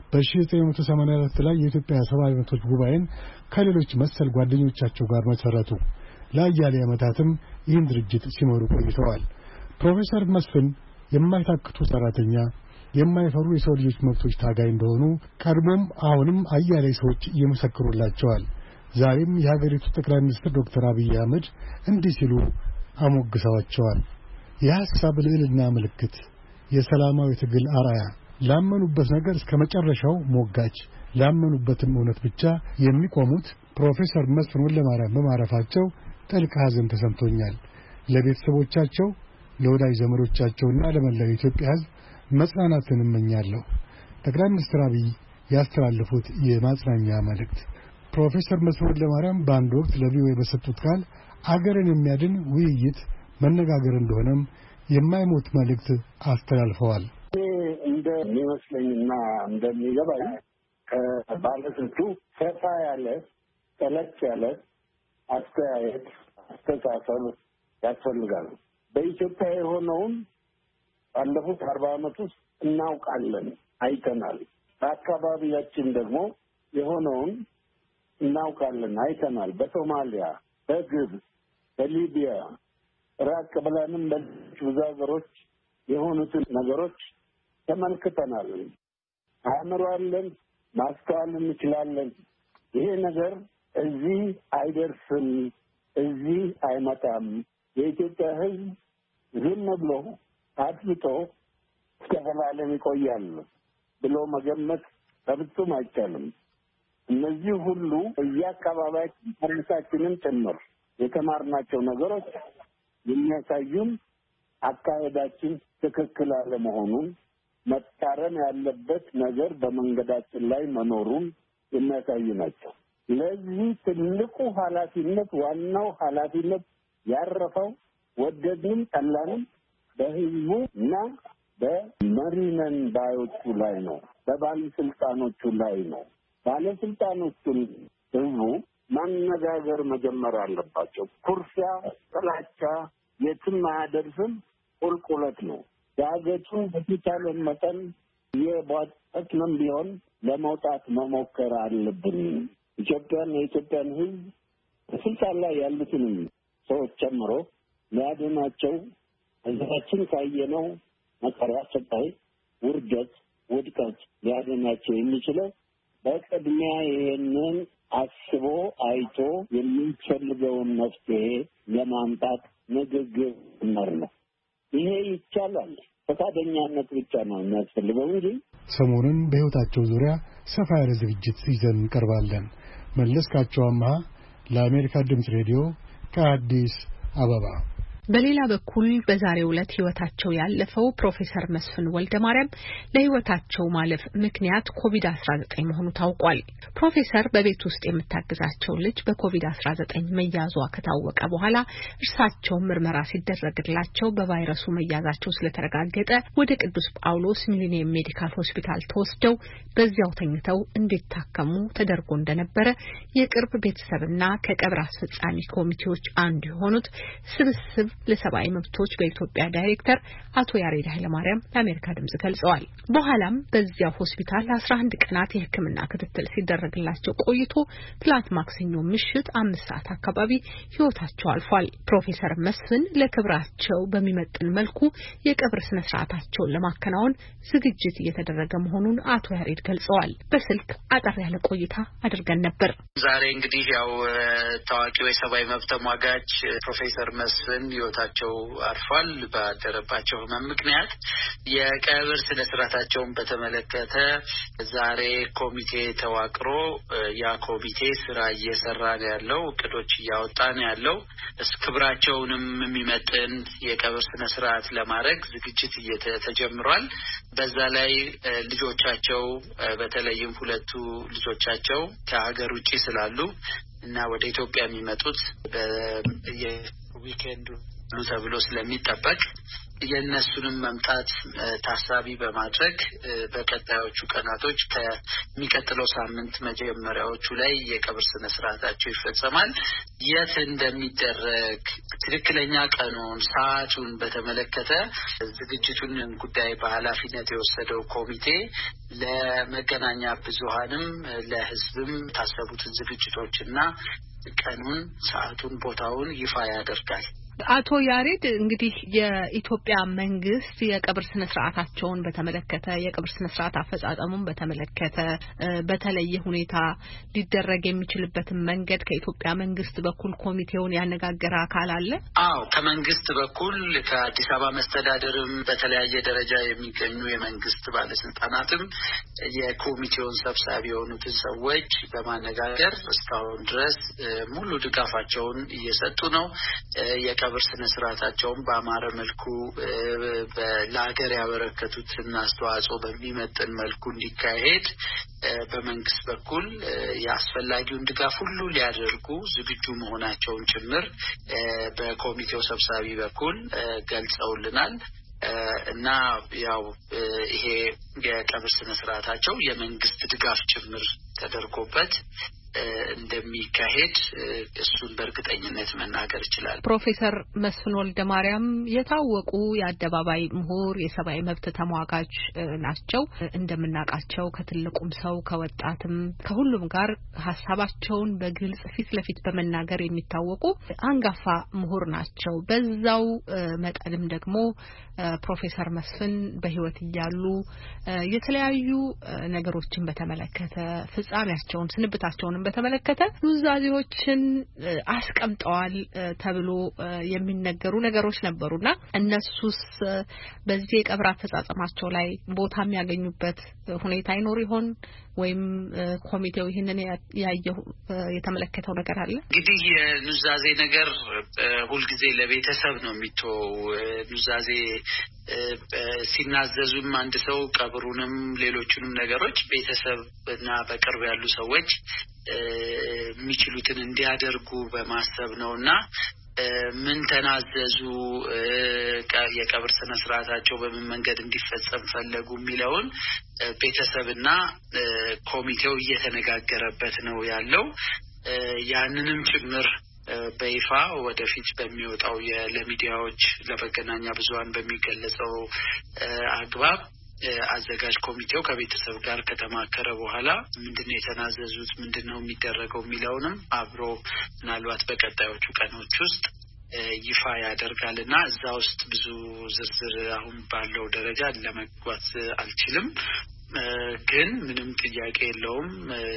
በ1984 ላይ የኢትዮጵያ ሰብአዊ መብቶች ጉባኤን ከሌሎች መሰል ጓደኞቻቸው ጋር መሰረቱ። ለአያሌ ዓመታትም ይህን ድርጅት ሲመሩ ቆይተዋል። ፕሮፌሰር መስፍን የማይታክቱ ሰራተኛ፣ የማይፈሩ የሰው ልጆች መብቶች ታጋይ እንደሆኑ ቀድሞም አሁንም አያሌ ሰዎች ይመሰክሩላቸዋል። ዛሬም የሀገሪቱ ጠቅላይ ሚኒስትር ዶክተር አብይ አህመድ እንዲህ ሲሉ አሞግሰዋቸዋል። የሐሳብ ልዕልና ምልክት፣ የሰላማዊ ትግል አርአያ፣ ላመኑበት ነገር እስከ መጨረሻው ሞጋች፣ ላመኑበትም እውነት ብቻ የሚቆሙት ፕሮፌሰር መስፍን ወልደማርያም በማረፋቸው ጥልቅ ሐዘን ተሰምቶኛል። ለቤተሰቦቻቸው፣ ለወዳጅ ዘመዶቻቸውና ለመላው ኢትዮጵያ ሕዝብ መጽናናትን እመኛለሁ። ጠቅላይ ሚኒስትር አብይ ያስተላለፉት የማጽናኛ መልእክት። ፕሮፌሰር መስፍን ወልደማርያም በአንድ ወቅት ለቪኦኤ በሰጡት ቃል አገርን የሚያድን ውይይት መነጋገር እንደሆነም የማይሞት መልእክት አስተላልፈዋል። እንደሚመስለኝና እንደሚገባኝ ከባለስልቱ ሰፋ ያለ ጠለቅ ያለ አስተያየት፣ አስተሳሰብ ያስፈልጋል። በኢትዮጵያ የሆነውን ባለፉት አርባ ዓመት ውስጥ እናውቃለን፣ አይተናል። በአካባቢያችን ደግሞ የሆነውን እናውቃለን፣ አይተናል። በሶማሊያ፣ በግብፅ፣ በሊቢያ ራቅ ብለንም በሌሎች ብዙ ሀገሮች የሆኑትን ነገሮች ተመልክተናል። አእምሮ አለን፣ ማስተዋል እንችላለን። ይሄ ነገር እዚህ አይደርስም፣ እዚህ አይመጣም። የኢትዮጵያ ሕዝብ ዝም ብሎ አጥፍቶ እስከ ዘላለም ይቆያል ብሎ መገመት በፍጹም አይቻልም። እነዚህ ሁሉ እየአካባቢያችን ራሳችንን ጭምር የተማርናቸው ነገሮች የሚያሳዩን አካሄዳችን ትክክል አለመሆኑን፣ መታረም ያለበት ነገር በመንገዳችን ላይ መኖሩን የሚያሳዩ ናቸው። ለዚህ ትልቁ ኃላፊነት፣ ዋናው ኃላፊነት ያረፈው ወደድንም ጠላንም በህዝቡ እና በመሪነን ባዮቹ ላይ ነው፣ በባለስልጣኖቹ ላይ ነው። ባለስልጣኖቹን ህዝቡ ማነጋገር መጀመር አለባቸው። ኩርፊያ፣ ጥላቻ የትም አያደርስም፣ ቁልቁለት ነው። ዳገቱን በተቻለ መጠን የቧጠጥንም ቢሆን ለመውጣት መሞከር አለብን። ኢትዮጵያን የኢትዮጵያን ህዝብ በስልጣን ላይ ያሉትንም ሰዎች ጨምሮ ሊያድናቸው ህዝባችን ካየነው መከራ፣ ስቃይ፣ ውርደት፣ ውድቀት ሊያድናቸው የሚችለው በቅድሚያ ይሄንን አስቦ አይቶ የሚፈልገውን መፍትሄ ለማምጣት ንግግር መር ነው። ይሄ ይቻላል። ፈቃደኛነት ብቻ ነው የሚያስፈልገው እንጂ። ሰሞኑን በህይወታቸው ዙሪያ ሰፋ ያለ ዝግጅት ይዘን እንቀርባለን። መለስካቸው አምሃ ለአሜሪካ ድምጽ ሬዲዮ ከአዲስ አበባ። በሌላ በኩል በዛሬው ዕለት ህይወታቸው ያለፈው ፕሮፌሰር መስፍን ወልደማርያም ለህይወታቸው ማለፍ ምክንያት ኮቪድ አስራ ዘጠኝ መሆኑ ታውቋል። ፕሮፌሰር በቤት ውስጥ የምታግዛቸው ልጅ በኮቪድ አስራ ዘጠኝ መያዟ ከታወቀ በኋላ እርሳቸው ምርመራ ሲደረግላቸው በቫይረሱ መያዛቸው ስለተረጋገጠ ወደ ቅዱስ ጳውሎስ ሚሊኒየም ሜዲካል ሆስፒታል ተወስደው በዚያው ተኝተው እንዲታከሙ ተደርጎ እንደነበረ የቅርብ ቤተሰብና ከቀብር አስፈጻሚ ኮሚቴዎች አንዱ የሆኑት ስብስብ ለሰብአዊ መብቶች በኢትዮጵያ ዳይሬክተር አቶ ያሬድ ኃይለማርያም ለአሜሪካ ድምጽ ገልጸዋል። በኋላም በዚያው ሆስፒታል አስራ አንድ ቀናት የሕክምና ክትትል ሲደረግላቸው ቆይቶ ትላንት ማክሰኞ ምሽት አምስት ሰዓት አካባቢ ህይወታቸው አልፏል። ፕሮፌሰር መስፍን ለክብራቸው በሚመጥን መልኩ የቀብር ስነ ስርዓታቸውን ለማከናወን ዝግጅት እየተደረገ መሆኑን አቶ ያሬድ ገልጸዋል። በስልክ አጠር ያለ ቆይታ አድርገን ነበር። ዛሬ እንግዲህ ያው ታዋቂው የሰብአዊ መብት ተሟጋች ፕሮፌሰር መስፍን ህይወታቸው አርፏል ባደረባቸው ህመም ምክንያት። የቀብር ስነ ስርዓታቸውን በተመለከተ ዛሬ ኮሚቴ ተዋቅሮ ያ ኮሚቴ ስራ እየሰራ ነው ያለው፣ እቅዶች እያወጣ ነው ያለው። እስክብራቸውንም የሚመጥን የቀብር ስነ ስርዓት ለማድረግ ዝግጅት እየተጀምሯል። በዛ ላይ ልጆቻቸው በተለይም ሁለቱ ልጆቻቸው ከሀገር ውጪ ስላሉ እና ወደ ኢትዮጵያ የሚመጡት በዊኬንዱ ተብሎ ስለሚጠበቅ የነሱንም መምጣት ታሳቢ በማድረግ በቀጣዮቹ ቀናቶች ከሚቀጥለው ሳምንት መጀመሪያዎቹ ላይ የቀብር ስነ ስርዓታቸው ይፈጸማል። የት እንደሚደረግ ትክክለኛ ቀኑን ሰዓቱን በተመለከተ ዝግጅቱን ጉዳይ በኃላፊነት የወሰደው ኮሚቴ ለመገናኛ ብዙሃንም ለህዝብም ታሰቡትን ዝግጅቶችና ቀኑን ሰዓቱን ቦታውን ይፋ ያደርጋል። አቶ ያሬድ እንግዲህ የኢትዮጵያ መንግስት የቀብር ስነ ስርዓታቸውን በተመለከተ የቀብር ስነ ስርዓት አፈጻጸሙን በተመለከተ በተለየ ሁኔታ ሊደረግ የሚችልበትን መንገድ ከኢትዮጵያ መንግስት በኩል ኮሚቴውን ያነጋገረ አካል አለ? አዎ፣ ከመንግስት በኩል ከአዲስ አበባ መስተዳድርም በተለያየ ደረጃ የሚገኙ የመንግስት ባለስልጣናትም የኮሚቴውን ሰብሳቢ የሆኑትን ሰዎች በማነጋገር እስካሁን ድረስ ሙሉ ድጋፋቸውን እየሰጡ ነው። የቀብር ስነ ስርዓታቸውን በአማረ መልኩ ለሀገር ያበረከቱትን አስተዋጽኦ በሚመጥን መልኩ እንዲካሄድ በመንግስት በኩል የአስፈላጊውን ድጋፍ ሁሉ ሊያደርጉ ዝግጁ መሆናቸውን ጭምር በኮሚቴው ሰብሳቢ በኩል ገልጸውልናል። እና ያው ይሄ የቀብር ስነ ስርዓታቸው የመንግስት ድጋፍ ጭምር ተደርጎበት እንደሚካሄድ እሱን በእርግጠኝነት መናገር ይችላል። ፕሮፌሰር መስፍን ወልደማርያም የታወቁ የአደባባይ ምሁር የሰብአዊ መብት ተሟጋች ናቸው። እንደምናውቃቸው ከትልቁም ሰው ከወጣትም ከሁሉም ጋር ሐሳባቸውን በግልጽ ፊት ለፊት በመናገር የሚታወቁ አንጋፋ ምሁር ናቸው። በዛው መጠንም ደግሞ ፕሮፌሰር መስፍን በህይወት እያሉ የተለያዩ ነገሮችን በተመለከተ ፍጻሜያቸውን ስንብታቸውን በተመለከተ ኑዛዜዎችን አስቀምጠዋል ተብሎ የሚነገሩ ነገሮች ነበሩና እነሱስ በዚህ የቀብር አፈጻጸማቸው ላይ ቦታ የሚያገኙበት ሁኔታ ይኖር ይሆን ወይም ኮሚቴው ይሄንን ያየው የተመለከተው ነገር አለ? እንግዲህ የኑዛዜ ነገር ሁልጊዜ ለቤተሰብ ነው የሚተው። ኑዛዜ ሲናዘዙም አንድ ሰው ቀብሩንም ሌሎችንም ነገሮች ቤተሰብና በቅርብ ያሉ ሰዎች የሚችሉትን እንዲያደርጉ በማሰብ ነውና ምን ተናዘዙ የቀብር ስነ ስርዓታቸው በምን መንገድ እንዲፈጸም ፈለጉ የሚለውን ቤተሰብና ኮሚቴው እየተነጋገረበት ነው ያለው። ያንንም ጭምር በይፋ ወደፊት በሚወጣው ለሚዲያዎች ለመገናኛ ብዙሃን በሚገለጸው አግባብ አዘጋጅ ኮሚቴው ከቤተሰብ ጋር ከተማከረ በኋላ ምንድነው የተናዘዙት ምንድነው የሚደረገው የሚለውንም አብሮ ምናልባት በቀጣዮቹ ቀኖች ውስጥ ይፋ ያደርጋልና እዛ ውስጥ ብዙ ዝርዝር አሁን ባለው ደረጃ ለመግባት አልችልም። ግን ምንም ጥያቄ የለውም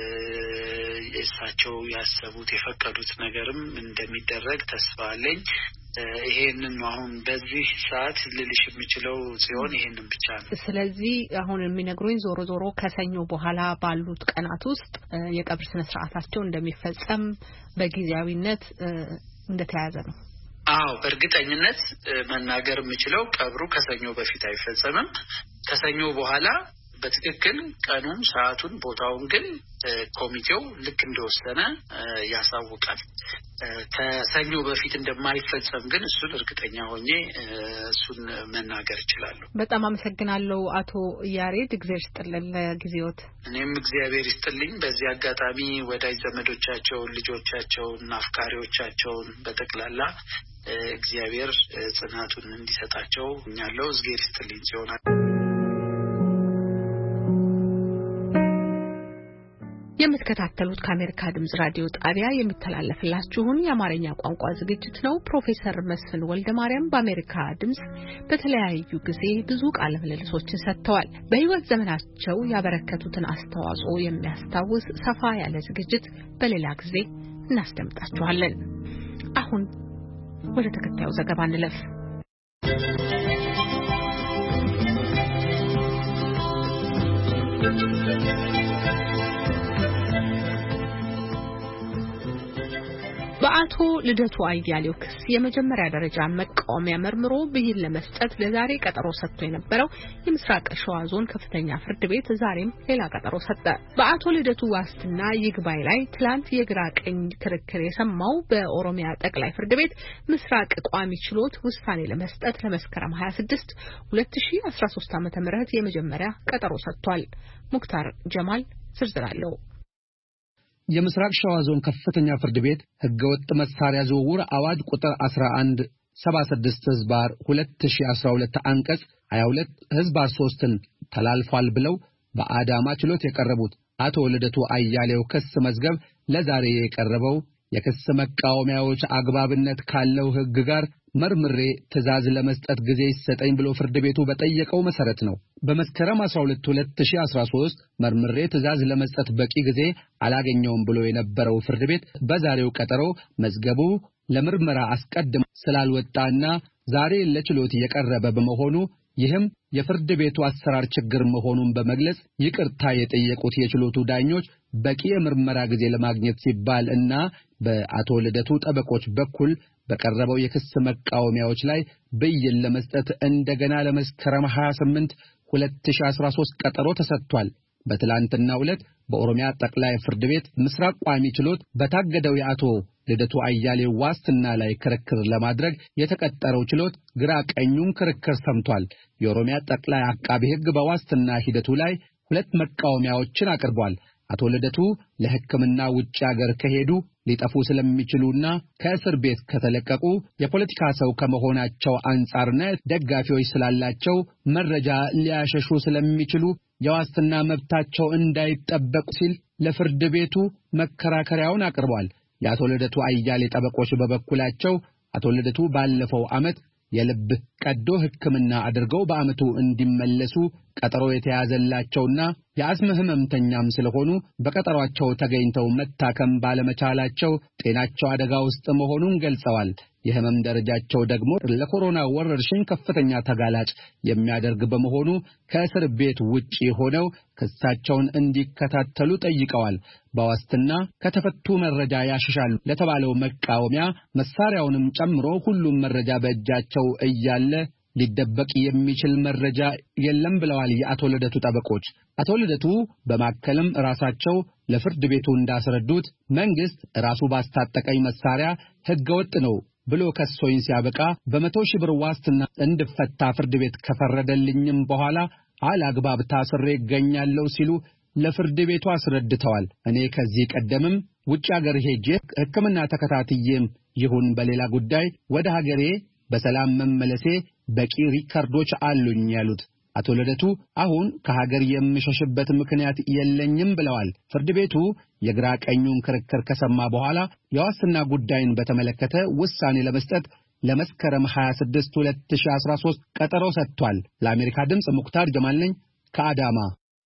እሳቸው ያሰቡት የፈቀዱት ነገርም እንደሚደረግ ተስፋ አለኝ። ይሄንን አሁን በዚህ ሰዓት ልልሽ የምችለው ሲሆን ይሄንን ብቻ ነው። ስለዚህ አሁን የሚነግሩኝ ዞሮ ዞሮ ከሰኞ በኋላ ባሉት ቀናት ውስጥ የቀብር ስነ ስርዓታቸው እንደሚፈጸም በጊዜያዊነት እንደተያዘ ነው። አዎ በእርግጠኝነት መናገር የምችለው ቀብሩ ከሰኞ በፊት አይፈጸምም። ከሰኞ በኋላ በትክክል ቀኑን ሰዓቱን ቦታውን ግን ኮሚቴው ልክ እንደወሰነ ያሳውቃል። ከሰኞ በፊት እንደማይፈጸም ግን እሱን እርግጠኛ ሆኜ እሱን መናገር እችላለሁ። በጣም አመሰግናለሁ አቶ ያሬድ፣ እግዚአብሔር ይስጥልኝ ለጊዜዎት። እኔም እግዚአብሔር ይስጥልኝ። በዚህ አጋጣሚ ወዳጅ ዘመዶቻቸውን፣ ልጆቻቸውን፣ አፍቃሪዎቻቸውን በጠቅላላ እግዚአብሔር ጽናቱን እንዲሰጣቸው እኛለው። እግዚአብሔር ይስጥልኝ ሲሆን የምትከታተሉት ከአሜሪካ ድምጽ ራዲዮ ጣቢያ የሚተላለፍላችሁን የአማርኛ ቋንቋ ዝግጅት ነው። ፕሮፌሰር መስፍን ወልደማርያም በአሜሪካ ድምጽ በተለያዩ ጊዜ ብዙ ቃለ ምልልሶችን ሰጥተዋል። በህይወት ዘመናቸው ያበረከቱትን አስተዋጽኦ የሚያስታውስ ሰፋ ያለ ዝግጅት በሌላ ጊዜ እናስደምጣችኋለን። አሁን ወደ ተከታዩ ዘገባ እንለፍ። በአቶ ልደቱ አያሌው ክስ የመጀመሪያ ደረጃ መቃወሚያ መርምሮ ብይን ለመስጠት ለዛሬ ቀጠሮ ሰጥቶ የነበረው የምስራቅ ሸዋ ዞን ከፍተኛ ፍርድ ቤት ዛሬም ሌላ ቀጠሮ ሰጠ። በአቶ ልደቱ ዋስትና ይግባኝ ላይ ትላንት የግራ ቀኝ ክርክር የሰማው በኦሮሚያ ጠቅላይ ፍርድ ቤት ምስራቅ ቋሚ ችሎት ውሳኔ ለመስጠት ለመስከረም ሃያ ስድስት ሁለት ሺህ አስራ ሶስት ዓመተ ምህረት የመጀመሪያ ቀጠሮ ሰጥቷል። ሙክታር ጀማል ዝርዝር አለው። የምስራቅ ሸዋ ዞን ከፍተኛ ፍርድ ቤት ህገወጥ መሳሪያ ዝውውር አዋጅ ቁጥር አስራ አንድ ሰባ ስድስት ህዝባር ሁለት ሺህ አስራ ሁለት አንቀጽ ሃያ ሁለት ህዝባር ሶስትን ተላልፏል ብለው በአዳማ ችሎት የቀረቡት አቶ ልደቱ አያሌው ክስ መዝገብ ለዛሬ የቀረበው የክስ መቃወሚያዎች አግባብነት ካለው ህግ ጋር መርምሬ ትዕዛዝ ለመስጠት ጊዜ ይሰጠኝ ብሎ ፍርድ ቤቱ በጠየቀው መሰረት ነው። በመስከረም አስራ ሁለት ሁለት ሺህ አስራ ሶስት መርምሬ ትዕዛዝ ለመስጠት በቂ ጊዜ አላገኘውም ብሎ የነበረው ፍርድ ቤት በዛሬው ቀጠሮ መዝገቡ ለምርመራ አስቀድሞ ስላልወጣና ዛሬ ለችሎት የቀረበ በመሆኑ ይህም የፍርድ ቤቱ አሰራር ችግር መሆኑን በመግለጽ ይቅርታ የጠየቁት የችሎቱ ዳኞች በቂ የምርመራ ጊዜ ለማግኘት ሲባል እና በአቶ ልደቱ ጠበቆች በኩል በቀረበው የክስ መቃወሚያዎች ላይ ብይን ለመስጠት እንደገና ለመስከረም ሃያ ስምንት ሁለት ሺህ አስራ ሶስት ቀጠሮ ተሰጥቷል። በትላንትናው ዕለት በኦሮሚያ ጠቅላይ ፍርድ ቤት ምስራቅ ቋሚ ችሎት በታገደው የአቶ ልደቱ አያሌው ዋስትና ላይ ክርክር ለማድረግ የተቀጠረው ችሎት ግራ ቀኙን ክርክር ሰምቷል። የኦሮሚያ ጠቅላይ አቃቤ ሕግ በዋስትና ሂደቱ ላይ ሁለት መቃወሚያዎችን አቅርቧል። አቶ ልደቱ ለሕክምና ውጭ ሀገር ከሄዱ ሊጠፉ ስለሚችሉና ከእስር ቤት ከተለቀቁ የፖለቲካ ሰው ከመሆናቸው አንጻርና ደጋፊዎች ስላላቸው መረጃ ሊያሸሹ ስለሚችሉ የዋስትና መብታቸው እንዳይጠበቅ ሲል ለፍርድ ቤቱ መከራከሪያውን አቅርቧል። የአቶ ልደቱ አያሌ ጠበቆች በበኩላቸው አቶ ልደቱ ባለፈው ዓመት የልብ ቀዶ ሕክምና አድርገው በአመቱ እንዲመለሱ ቀጠሮ የተያዘላቸውና የአስም ህመምተኛም ስለሆኑ በቀጠሯቸው ተገኝተው መታከም ባለመቻላቸው ጤናቸው አደጋ ውስጥ መሆኑን ገልጸዋል። የህመም ደረጃቸው ደግሞ ለኮሮና ወረርሽኝ ከፍተኛ ተጋላጭ የሚያደርግ በመሆኑ ከእስር ቤት ውጪ ሆነው ክሳቸውን እንዲከታተሉ ጠይቀዋል። በዋስትና ከተፈቱ መረጃ ያሽሻሉ ለተባለው መቃወሚያ መሳሪያውንም ጨምሮ ሁሉም መረጃ በእጃቸው እያለ ሊደበቅ የሚችል መረጃ የለም ብለዋል የአቶ ልደቱ ጠበቆች። አቶ ልደቱ በማከልም ራሳቸው ለፍርድ ቤቱ እንዳስረዱት መንግስት ራሱ ባስታጠቀኝ መሳሪያ ህገወጥ ነው ብሎ ከሶኝ ሲያበቃ በመቶ ሺህ ብር ዋስትና እንድፈታ ፍርድ ቤት ከፈረደልኝም በኋላ አላግባብ ታስሬ እገኛለሁ ሲሉ ለፍርድ ቤቱ አስረድተዋል። እኔ ከዚህ ቀደምም ውጭ ሀገር ሄጄ ሕክምና ተከታትዬም ይሁን በሌላ ጉዳይ ወደ ሀገሬ በሰላም መመለሴ በቂ ሪከርዶች አሉኝ ያሉት አቶ ልደቱ አሁን ከሀገር የምሸሽበት ምክንያት የለኝም ብለዋል። ፍርድ ቤቱ የግራ ቀኙን ክርክር ከሰማ በኋላ የዋስትና ጉዳይን በተመለከተ ውሳኔ ለመስጠት ለመስከረም ሃያ ስድስት ሁለት ሺህ አስራ ሶስት ቀጠሮ ሰጥቷል። ለአሜሪካ ድምጽ ሙክታር ጀማል ነኝ ከአዳማ።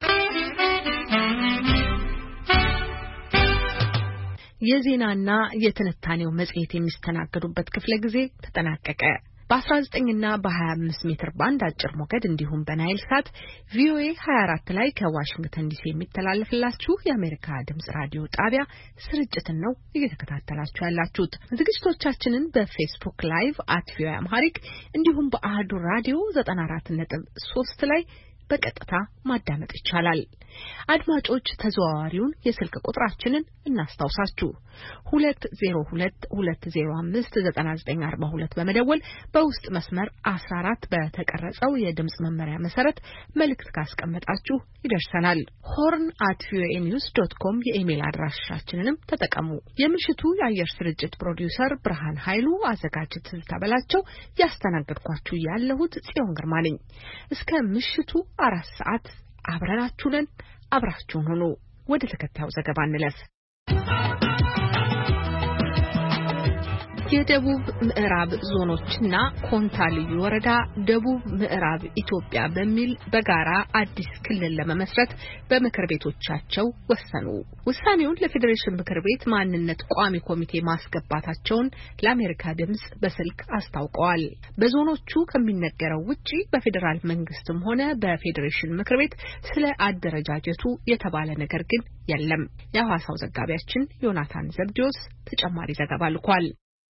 የዜናና የትንታኔው መጽሔት የሚስተናገዱበት ክፍለ ጊዜ ተጠናቀቀ። በአስራ ዘጠኝ እና በሀያ አምስት ሜትር ባንድ አጭር ሞገድ እንዲሁም በናይል ሳት ቪኦኤ ሀያ አራት ላይ ከዋሽንግተን ዲሲ የሚተላለፍላችሁ የአሜሪካ ድምጽ ራዲዮ ጣቢያ ስርጭትን ነው እየተከታተላችሁ ያላችሁት። ዝግጅቶቻችንን በፌስቡክ ላይቭ አት ቪኦኤ አምሃሪክ እንዲሁም በአህዱ ራዲዮ ዘጠና አራት ነጥብ ሶስት ላይ በቀጥታ ማዳመጥ ይቻላል። አድማጮች ተዘዋዋሪውን የስልክ ቁጥራችንን እናስታውሳችሁ ሁለት ዜሮ ሁለት ሁለት ዜሮ አምስት ዘጠና ዘጠኝ አርባ ሁለት በመደወል በውስጥ መስመር አስራ አራት በተቀረጸው የድምጽ መመሪያ መሰረት መልእክት ካስቀመጣችሁ ይደርሰናል። ሆርን አት ቪኦኤ ኒውስ ዶት ኮም የኢሜል አድራሻችንንም ተጠቀሙ። የምሽቱ የአየር ስርጭት ፕሮዲዩሰር ብርሃን ኃይሉ፣ አዘጋጅ ትዝታ በላቸው፣ ያስተናገድኳችሁ ያለሁት ጽዮን ግርማ ነኝ። እስከ ምሽቱ አራት ሰዓት አብረናችሁ ነን። አብራችሁን ሁኑ። ወደ ተከታዩ ዘገባ እንለፍ። የደቡብ ምዕራብ ዞኖችና ኮንታ ልዩ ወረዳ ደቡብ ምዕራብ ኢትዮጵያ በሚል በጋራ አዲስ ክልል ለመመስረት በምክር ቤቶቻቸው ወሰኑ። ውሳኔውን ለፌዴሬሽን ምክር ቤት ማንነት ቋሚ ኮሚቴ ማስገባታቸውን ለአሜሪካ ድምጽ በስልክ አስታውቀዋል። በዞኖቹ ከሚነገረው ውጪ በፌዴራል መንግስትም ሆነ በፌዴሬሽን ምክር ቤት ስለ አደረጃጀቱ የተባለ ነገር ግን የለም። የሐዋሳው ዘጋቢያችን ዮናታን ዘብዲዮስ ተጨማሪ ዘገባ ልኳል።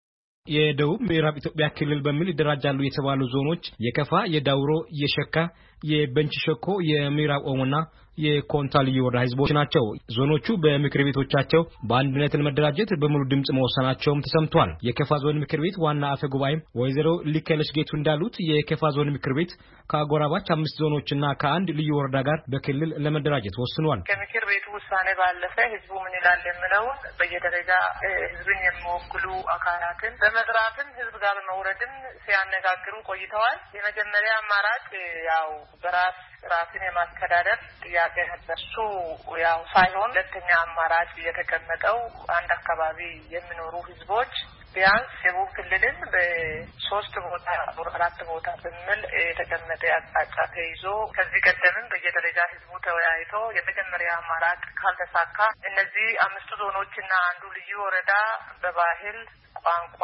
የደቡብ ምዕራብ ኢትዮጵያ ክልል በሚል ይደራጃሉ የተባሉ ዞኖች የከፋ፣ የዳውሮ፣ የሸካ፣ የቤንች ሸኮ፣ የምዕራብ ኦሞና የኮንታ ልዩ ወረዳ ህዝቦች ናቸው። ዞኖቹ በምክር ቤቶቻቸው በአንድነት ለመደራጀት በሙሉ ድምጽ መወሰናቸውም ተሰምቷል። የከፋ ዞን ምክር ቤት ዋና አፈ ጉባኤ ወይዘሮ ሊከለሽ ጌቱ እንዳሉት የከፋ ዞን ምክር ቤት ከአጎራባች አምስት ዞኖችና ከአንድ ልዩ ወረዳ ጋር በክልል ለመደራጀት ወስኗል። ከምክር ቤቱ ውሳኔ ባለፈ ህዝቡ ምን ይላል የሚለውን በየደረጃ ህዝብን የሚወክሉ አካላትን በመጥራትም ህዝብ ጋር በመውረድም ሲያነጋግሩ ቆይተዋል። የመጀመሪያ አማራጭ ያው በራስ ራስን የማስተዳደር ጥያቄ እሱ ያው ሳይሆን ሁለተኛ አማራጭ የተቀመጠው አንድ አካባቢ የሚኖሩ ህዝቦች ቢያንስ ደቡብ ክልልን በሶስት ቦታ አራት ቦታ በሚል የተቀመጠ አቅጣጫ ተይዞ ከዚህ ቀደምም በየደረጃ ህዝቡ ተወያይቶ የመጀመሪያ አማራጭ ካልተሳካ እነዚህ አምስቱ ዞኖችና አንዱ ልዩ ወረዳ በባህል ቋንቋ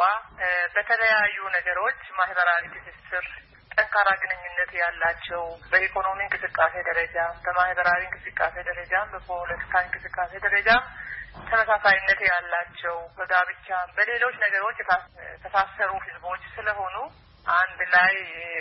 በተለያዩ ነገሮች ማህበራዊ ትስስር ጠንካራ ግንኙነት ያላቸው በኢኮኖሚ እንቅስቃሴ ደረጃ በማህበራዊ እንቅስቃሴ ደረጃ በፖለቲካ እንቅስቃሴ ደረጃ ተመሳሳይነት ያላቸው በጋብቻ በሌሎች ነገሮች የተሳሰሩ ህዝቦች ስለሆኑ አንድ ላይ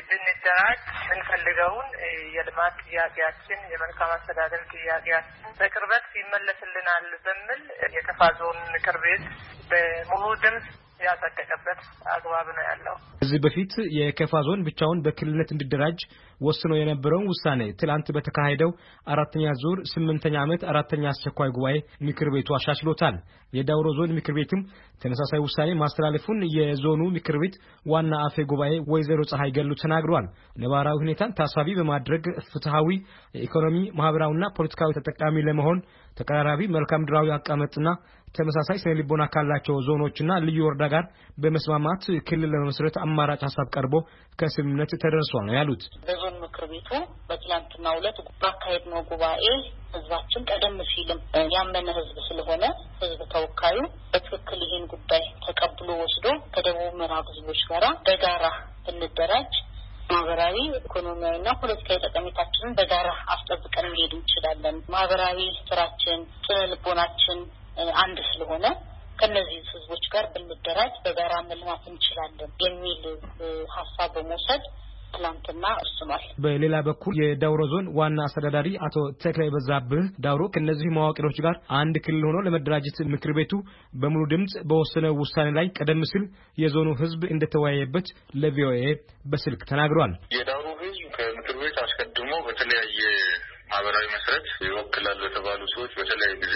ብንደራጅ የምንፈልገውን የልማት ጥያቄያችን የመልካም አስተዳደር ጥያቄያችን በቅርበት ይመለስልናል በሚል የከፋ ዞን ምክር ቤት በሙሉ ድምጽ ያጸደቀበት አግባብ ነው ያለው። እዚህ በፊት የከፋ ዞን ብቻውን በክልልነት እንዲደራጅ ወስኖ የነበረውን ውሳኔ ትላንት በተካሄደው አራተኛ ዙር ስምንተኛ ዓመት አራተኛ አስቸኳይ ጉባኤ ምክር ቤቱ አሻሽሎታል። የዳውሮ ዞን ምክር ቤትም ተመሳሳይ ውሳኔ ማስተላለፉን የዞኑ ምክር ቤት ዋና አፈ ጉባኤ ወይዘሮ ፀሐይ ገሉ ተናግረዋል። ነባራዊ ሁኔታን ታሳቢ በማድረግ ፍትሃዊ ኢኮኖሚ፣ ማህበራዊና ፖለቲካዊ ተጠቃሚ ለመሆን ተቀራራቢ መልካም ድራዊ አቀማመጥና ተመሳሳይ ስነ ልቦና ካላቸው ዞኖችና ልዩ ወረዳ ጋር በመስማማት ክልል ለመመስረት አማራጭ ሐሳብ ቀርቦ ከስምምነት ተደርሷል ነው ያሉት። በዞን ምክር ቤቱ በትላንትናው ዕለት ባካሄድነው ጉባኤ ህዝባችን ቀደም ሲልም ያመነ ህዝብ ስለሆነ ህዝብ ተወካዩ በትክክል ይህን ጉዳይ ተቀብሎ ወስዶ ከደቡብ ምዕራብ ህዝቦች ጋር በጋራ እንደራጅ ማህበራዊ ኢኮኖሚያዊና ፖለቲካዊ ጠቀሜታችንን በጋራ አስጠብቀን መሄድ እንችላለን። ማህበራዊ ስራችን ስነ ልቦናችን አንድ ስለሆነ ከነዚህ ህዝቦች ጋር ብንደራጅ በጋራ መልማት እንችላለን የሚል ሐሳብ በመውሰድ ትላንትና እርሱማል። በሌላ በኩል የዳውሮ ዞን ዋና አስተዳዳሪ አቶ ተክላይ በዛብህ ዳውሮ ከነዚህ መዋቅሮች ጋር አንድ ክልል ሆኖ ለመደራጀት ምክር ቤቱ በሙሉ ድምጽ በወሰነው ውሳኔ ላይ ቀደም ሲል የዞኑ ህዝብ እንደተወያየበት ለቪኦኤ በስልክ ተናግሯል። የዳውሮ ህዝብ ከምክር ቤት አስቀድሞ በተለያየ ማህበራዊ መሰረት ይወክላሉ የተባሉ ሰዎች በተለያየ ጊዜ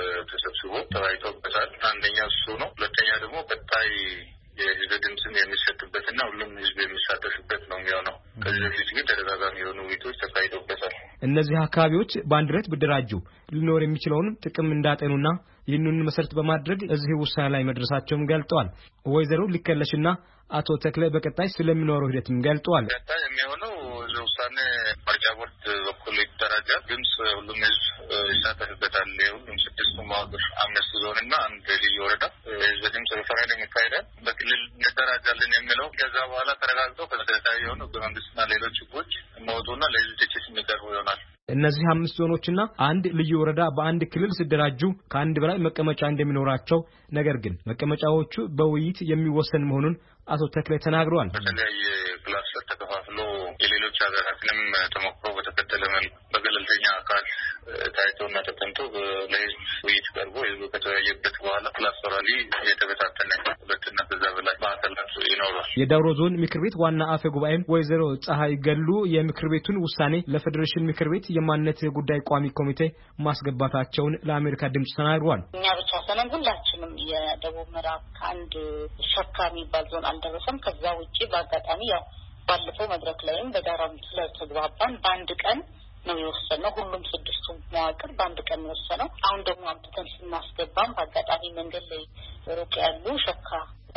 ተሰብስቦ ተወያይተውበታል። አንደኛ እሱ ነው። ሁለተኛ ደግሞ ቀጣይ የህዝብ ድምጽን የሚሰጥበትና ሁሉም ህዝብ የሚሳተፍበት ነው የሚሆነው። ከዚህ በፊት ግን ተደጋጋሚ የሆኑ ውይይቶች ተካሂደውበታል። እነዚህ አካባቢዎች በአንድነት ብደራጁ ሊኖር የሚችለውን ጥቅም እንዳጠኑና ይህንን መሰረት በማድረግ እዚህ ውሳኔ ላይ መድረሳቸውን ገልጠዋል። ወይዘሮ ሊከለሽና አቶ ተክለ በቀጣይ ስለሚኖረው ሂደትም ገልጠዋል። ቀጣይ የሚሆነው ውሳኔ ምርጫ ቦርድ በኩል ይደራጃል። ድምጽ ሁሉም ህዝብ ይሳተፍበታል። ሁሉም ስድስቱ መዋቅር አምስት ዞንና አንድ ልዩ ወረዳ ህዝብ ድምጽ ሪፈረንደም ይካሄዳል። በክልል እንደራጃለን የሚለው ከዛ በኋላ ተረጋግጠው ከመሰረታዊ የሆኑ በመንግስትና ሌሎች ህጎች መውጡና ለህዝብ ትችት የሚቀርቡ ይሆናል። እነዚህ አምስት ዞኖችና አንድ ልዩ ወረዳ በአንድ ክልል ሲደራጁ ከአንድ በላይ መቀመጫ እንደሚኖራቸው፣ ነገር ግን መቀመጫዎቹ በውይይት የሚወሰን መሆኑን አቶ ተክለ ተናግረዋል። በተለያየ ክላስተር ተከፋፍሎ የሌሎች ሀገራትንም ተሞክሮ በተከተለ መልኩ በገለልተኛ አካል ታይቶና ተጠንቶ ለህዝብ ውይይት ቀርቦ ህዝቡ ከተወያየበት በኋላ ክላስተራሊ የተበታተነ ሁለትና ከዛ በላይ ማዕከላት ይኖራል። የዳውሮ ዞን ምክር ቤት ዋና አፈ ጉባኤም ወይዘሮ ፀሐይ ገሉ የምክር ቤቱን ውሳኔ ለፌዴሬሽን ምክር ቤት የማንነት ጉዳይ ቋሚ ኮሚቴ ማስገባታቸውን ለአሜሪካ ድምጽ ተናግረዋል። እኛ ብቻ ሰነን ሁላችንም የደቡብ ምዕራብ ከአንድ ሸካ የሚባል ዞን አልደረሰም። ከዛ ውጪ በአጋጣሚ ያው ባለፈው መድረክ ላይም በጋራም ስለተግባባን በአንድ ቀን ነው የወሰነው። ሁሉም ስድስቱ መዋቅር በአንድ ቀን የወሰነው። አሁን ደግሞ አምጥተን ስናስገባም በአጋጣሚ መንገድ ላይ ሩቅ ያሉ ሸካ እስካሁን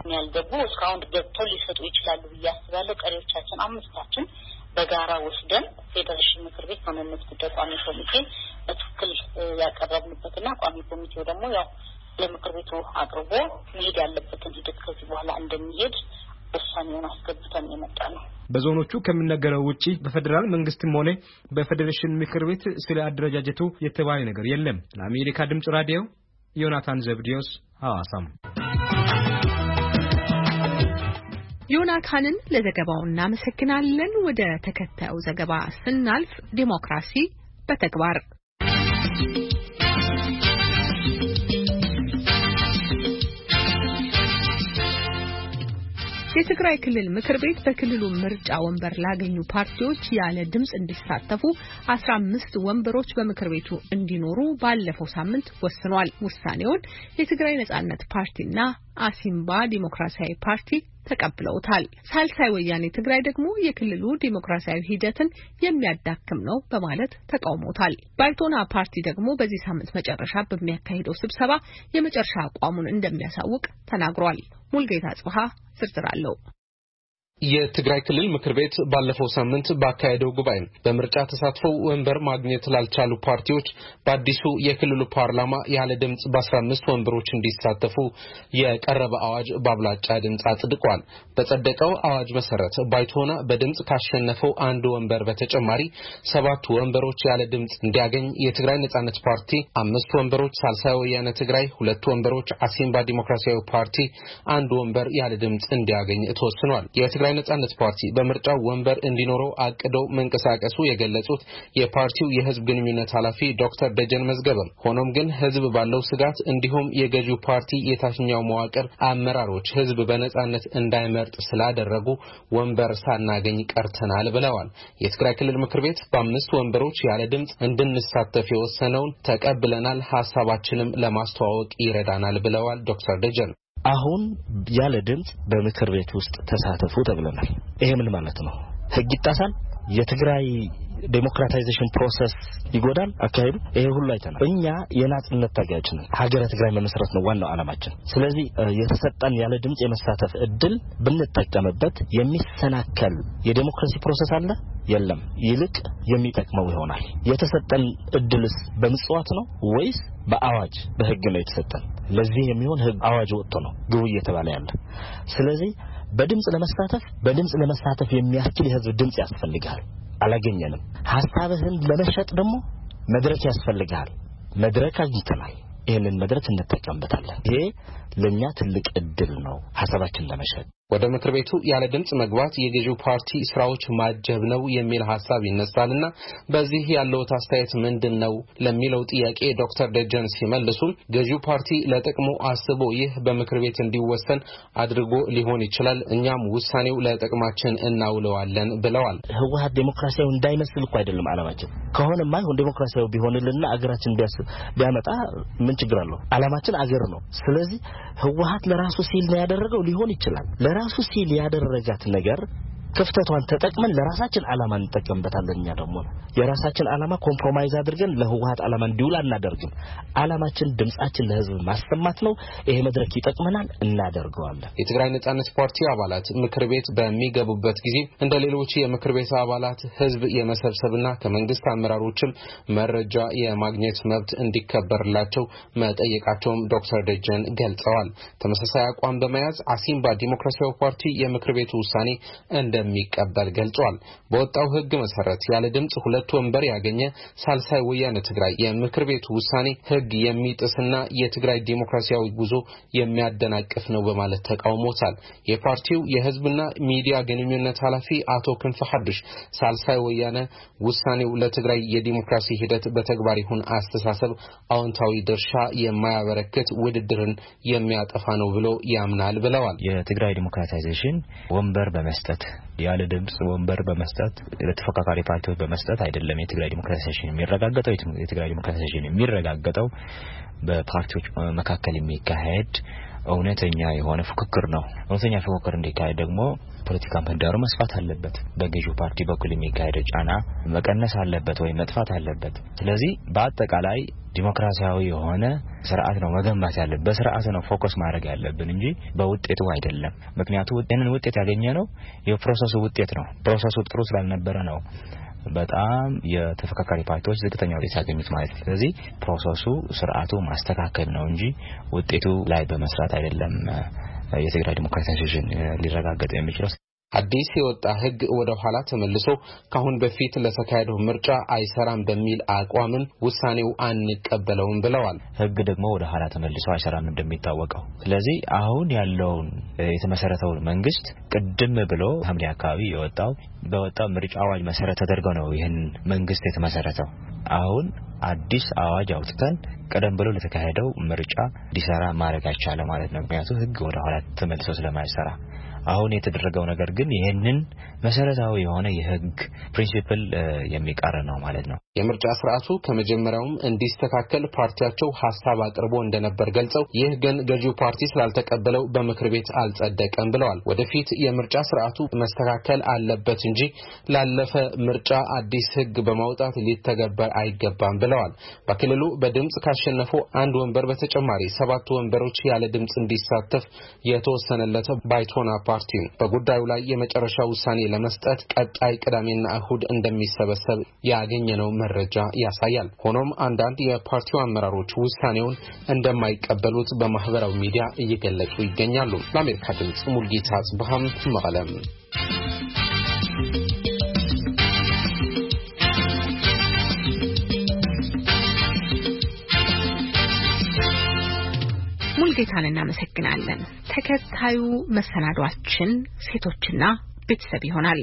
ያልገቡ እስካሁን ገብተው ሊሰጡ ይችላሉ ብያስባለሁ። ቀሪዎቻችን አምስታችን በጋራ ወስደን ፌደሬሽን ምክር ቤት ከመንግስት ጉዳይ ቋሚ ኮሚቴ በትክክል ያቀረብንበትና ቋሚ ኮሚቴው ደግሞ ያው ለምክር ቤቱ አቅርቦ መሄድ ያለበትን ሂደት ከዚህ በኋላ እንደሚሄድ ውሳኔውን አስገብተን የመጣ ነው። በዞኖቹ ከሚነገረው ውጪ በፌደራል መንግስትም ሆነ በፌደሬሽን ምክር ቤት ስለ አደረጃጀቱ የተባለ ነገር የለም። ለአሜሪካ ድምጽ ራዲዮ ዮናታን ዘብዲዮስ ሐዋሳም። ዮናታንን ለዘገባው እናመሰግናለን። ወደ ተከታዩ ዘገባ ስናልፍ ዲሞክራሲ በተግባር የትግራይ ክልል ምክር ቤት በክልሉ ምርጫ ወንበር ላገኙ ፓርቲዎች ያለ ድምጽ እንዲሳተፉ አስራ አምስት ወንበሮች በምክር ቤቱ እንዲኖሩ ባለፈው ሳምንት ወስኗል። ውሳኔውን የትግራይ ነጻነት ፓርቲና አሲምባ ዲሞክራሲያዊ ፓርቲ ተቀብለውታል። ሳልሳይ ወያኔ ትግራይ ደግሞ የክልሉ ዲሞክራሲያዊ ሂደትን የሚያዳክም ነው በማለት ተቃውሞታል። ባይቶና ፓርቲ ደግሞ በዚህ ሳምንት መጨረሻ በሚያካሂደው ስብሰባ የመጨረሻ አቋሙን እንደሚያሳውቅ ተናግሯል። ሙልጌታ ጽብሃ ዝርዝር አለው። የትግራይ ክልል ምክር ቤት ባለፈው ሳምንት ባካሄደው ጉባኤ በምርጫ ተሳትፈው ወንበር ማግኘት ላልቻሉ ፓርቲዎች በአዲሱ የክልሉ ፓርላማ ያለ ድምጽ በአስራ አምስት ወንበሮች እንዲሳተፉ የቀረበ አዋጅ በአብላጫ ድምጽ አጽድቋል። በጸደቀው አዋጅ መሰረት ባይቶና በድምጽ ካሸነፈው አንድ ወንበር በተጨማሪ ሰባት ወንበሮች ያለ ድምጽ እንዲያገኝ፣ የትግራይ ነጻነት ፓርቲ አምስት ወንበሮች፣ ሳልሳይ ወያነ ትግራይ ሁለት ወንበሮች፣ አሲምባ ዲሞክራሲያዊ ፓርቲ አንድ ወንበር ያለ ድምጽ እንዲያገኝ ተወስኗል። የትግራይ ነጻነት ፓርቲ በምርጫው ወንበር እንዲኖረው አቅደው መንቀሳቀሱ የገለጹት የፓርቲው የህዝብ ግንኙነት ኃላፊ ዶክተር ደጀን መዝገበም ሆኖም ግን ህዝብ ባለው ስጋት እንዲሁም የገዢው ፓርቲ የታችኛው መዋቅር አመራሮች ህዝብ በነጻነት እንዳይመርጥ ስላደረጉ ወንበር ሳናገኝ ቀርተናል ብለዋል። የትግራይ ክልል ምክር ቤት በአምስት ወንበሮች ያለ ድምጽ እንድንሳተፍ የወሰነውን ተቀብለናል፣ ሐሳባችንም ለማስተዋወቅ ይረዳናል ብለዋል ዶክተር ደጀን። አሁን ያለ ድምጽ በምክር ቤት ውስጥ ተሳተፉ ተብለናል። ይሄ ምን ማለት ነው? ህግ ይጣሳል? የትግራይ ዴሞክራታይዜሽን ፕሮሰስ ይጎዳል አካሄዱ? ይሄ ሁሉ አይተናል። እኛ የናጽነት ታጋዮች ነን። ሀገረ ትግራይ መመስረት ነው ዋናው ዓላማችን። ስለዚህ የተሰጠን ያለ ድምጽ የመሳተፍ እድል ብንጠቀምበት የሚሰናከል የዴሞክራሲ ፕሮሰስ አለ የለም፣ ይልቅ የሚጠቅመው ይሆናል። የተሰጠን እድልስ በምጽዋት ነው ወይስ በአዋጅ በህግ ነው የተሰጠን? ለዚህ የሚሆን ህግ አዋጅ ወጥቶ ነው ግቡ እየተባለ ያለ። ስለዚህ በድምጽ ለመሳተፍ በድምጽ ለመሳተፍ የሚያስችል የህዝብ ድምጽ ያስፈልጋል። አላገኘንም። ሐሳብህን ለመሸጥ ደግሞ መድረክ ያስፈልጋል። መድረክ አግኝተናል። ይሄንን መድረክ እንጠቀምበታለን። ይሄ ለኛ ትልቅ እድል ነው ሐሳባችን ለመሸጥ። ወደ ምክር ቤቱ ያለ ድምጽ መግባት የገዢው ፓርቲ ስራዎች ማጀብ ነው የሚል ሐሳብ ይነሳልና በዚህ ያለው አስተያየት ምንድነው ለሚለው ጥያቄ ዶክተር ደጀን ሲመልሱ ገዢው ፓርቲ ለጥቅሙ አስቦ ይህ በምክር ቤት እንዲወሰን አድርጎ ሊሆን ይችላል፣ እኛም ውሳኔው ለጥቅማችን እናውለዋለን ብለዋል። ህወሓት ዲሞክራሲያዊ እንዳይመስል እኮ አይደለም ዓላማችን። ከሆነማ ይሁን ዲሞክራሲያዊ ቢሆንልና አገራችን ቢያመጣ ምን ችግር አለው? ዓላማችን አገር ነው። ስለዚህ ህወሓት ለራሱ ሲል ነው ያደረገው ሊሆን ይችላል። ለራሱ ሲል ያደረጋት ነገር ክፍተቷን ተጠቅመን ለራሳችን ዓላማ እንጠቀምበታለን። እኛ ደግሞ የራሳችን ዓላማ ኮምፕሮማይዝ አድርገን ለህወሓት ዓላማ እንዲውል አናደርግም። ዓላማችን ድምጻችን ለህዝብ ማሰማት ነው። ይሄ መድረክ ይጠቅመናል፣ እናደርገዋለን። የትግራይ ነጻነት ፓርቲ አባላት ምክር ቤት በሚገቡበት ጊዜ እንደ ሌሎች የምክር ቤት አባላት ህዝብ የመሰብሰብና ከመንግስት አመራሮችም መረጃ የማግኘት መብት እንዲከበርላቸው መጠየቃቸውም ዶክተር ደጀን ገልጸዋል። ተመሳሳይ አቋም በመያዝ አሲምባ ዲሞክራሲያዊ ፓርቲ የምክር ቤቱ ውሳኔ እንደ የሚቀበል ገልጿል። በወጣው ህግ መሰረት ያለ ድምጽ ሁለት ወንበር ያገኘ ሳልሳይ ወያነ ትግራይ የምክር ቤቱ ውሳኔ ህግ የሚጥስና የትግራይ ዲሞክራሲያዊ ጉዞ የሚያደናቅፍ ነው በማለት ተቃውሞታል። የፓርቲው የህዝብና ሚዲያ ግንኙነት ኃላፊ አቶ ክንፈ ሐዱሽ ሳልሳይ ወያነ ውሳኔው ለትግራይ የዲሞክራሲ ሂደት በተግባር ይሁን አስተሳሰብ አዎንታዊ ድርሻ የማያበረክት ውድድርን የሚያጠፋ ነው ብሎ ያምናል ብለዋል። የትግራይ ዲሞክራታይዜሽን ወንበር በመስጠት ያለ ድምጽ ወንበር በመስጠት ለተፈካካሪ ፓርቲዎች በመስጠት አይደለም የትግራይ ዲሞክራታይዜሽን የሚረጋገጠው። የትግራይ ዲሞክራታይዜሽን የሚረጋገጠው በፓርቲዎች መካከል የሚካሄድ እውነተኛ የሆነ ፍክክር ነው እውነተኛ ፍክክር እንዲካሄድ ደግሞ ፖለቲካ ምህዳሩ መስፋት አለበት በገዢው ፓርቲ በኩል የሚካሄደው ጫና መቀነስ አለበት ወይ መጥፋት አለበት ስለዚህ በአጠቃላይ ዲሞክራሲያዊ የሆነ ስርዓት ነው መገንባት ያለበት በስርዓቱ ነው ፎከስ ማድረግ ያለብን እንጂ በውጤቱ አይደለም ምክንያቱም እነን ውጤት ያገኘነው የፕሮሰሱ ውጤት ነው ፕሮሰሱ ጥሩ ስላልነበረ ነው በጣም የተፈካካሪ ፓርቲዎች ዝቅተኛ ውጤት ያገኙት ማለት ነው ስለዚህ ፕሮሰሱ ስርዓቱ ማስተካከል ነው እንጂ ውጤቱ ላይ በመስራት አይደለም የትግራይ ዲሞክራታይዜሽን ሊረጋገጥ የሚችለው አዲስ የወጣ ህግ ወደ ኋላ ተመልሶ ካሁን በፊት ለተካሄደው ምርጫ አይሰራም በሚል አቋምን ውሳኔው አንቀበለውም ብለዋል ህግ ደግሞ ወደ ኋላ ተመልሶ አይሰራም እንደሚታወቀው ስለዚህ አሁን ያለውን የተመሰረተው መንግስት ቅድም ብሎ ሐምሌ አካባቢ የወጣው በወጣው ምርጫ አዋጅ መሰረት ተደርጎ ነው ይሄን መንግስት የተመሰረተው አሁን አዲስ አዋጅ አውጥተን ቀደም ብሎ ለተካሄደው ምርጫ ዲሰራ ማድረግ አይቻለ ማለት ነው ምክንያቱም ህግ ወደ ኋላ ተመልሶ ስለማይሰራ አሁን የተደረገው ነገር ግን ይሄንን መሰረታዊ የሆነ የህግ ፕሪንሲፕል የሚቃረን ነው ማለት ነው የምርጫ ስርዓቱ ከመጀመሪያውም እንዲስተካከል ፓርቲያቸው ሐሳብ አቅርቦ እንደነበር ገልጸው ይህ ግን ገዢው ፓርቲ ስላልተቀበለው በምክር ቤት አልጸደቀም ብለዋል ወደፊት የምርጫ ስርዓቱ መስተካከል አለበት እንጂ ላለፈ ምርጫ አዲስ ህግ በማውጣት ሊተገበር አይገባም ብለዋል በክልሉ በድምጽ ካሸነፉ አንድ ወንበር በተጨማሪ ሰባት ወንበሮች ያለ ድምጽ እንዲሳተፍ የተወሰነለት ባይቶና ፓርቲ በጉዳዩ ላይ የመጨረሻ ውሳኔ ለመስጠት ቀጣይ ቅዳሜና እሁድ እንደሚሰበሰብ ያገኘነው መረጃ ያሳያል ሆኖም አንዳንድ የፓርቲው አመራሮች ውሳኔውን እንደማይቀበሉት በማህበራዊ ሚዲያ እየገለጹ ይገኛሉ ለአሜሪካ ድምጽ ሙልጌታ ጽብሃም መቀለም ሙልጌታን እናመሰግናለን ተከታዩ መሰናዷችን ሴቶችና ቤተሰብ ይሆናል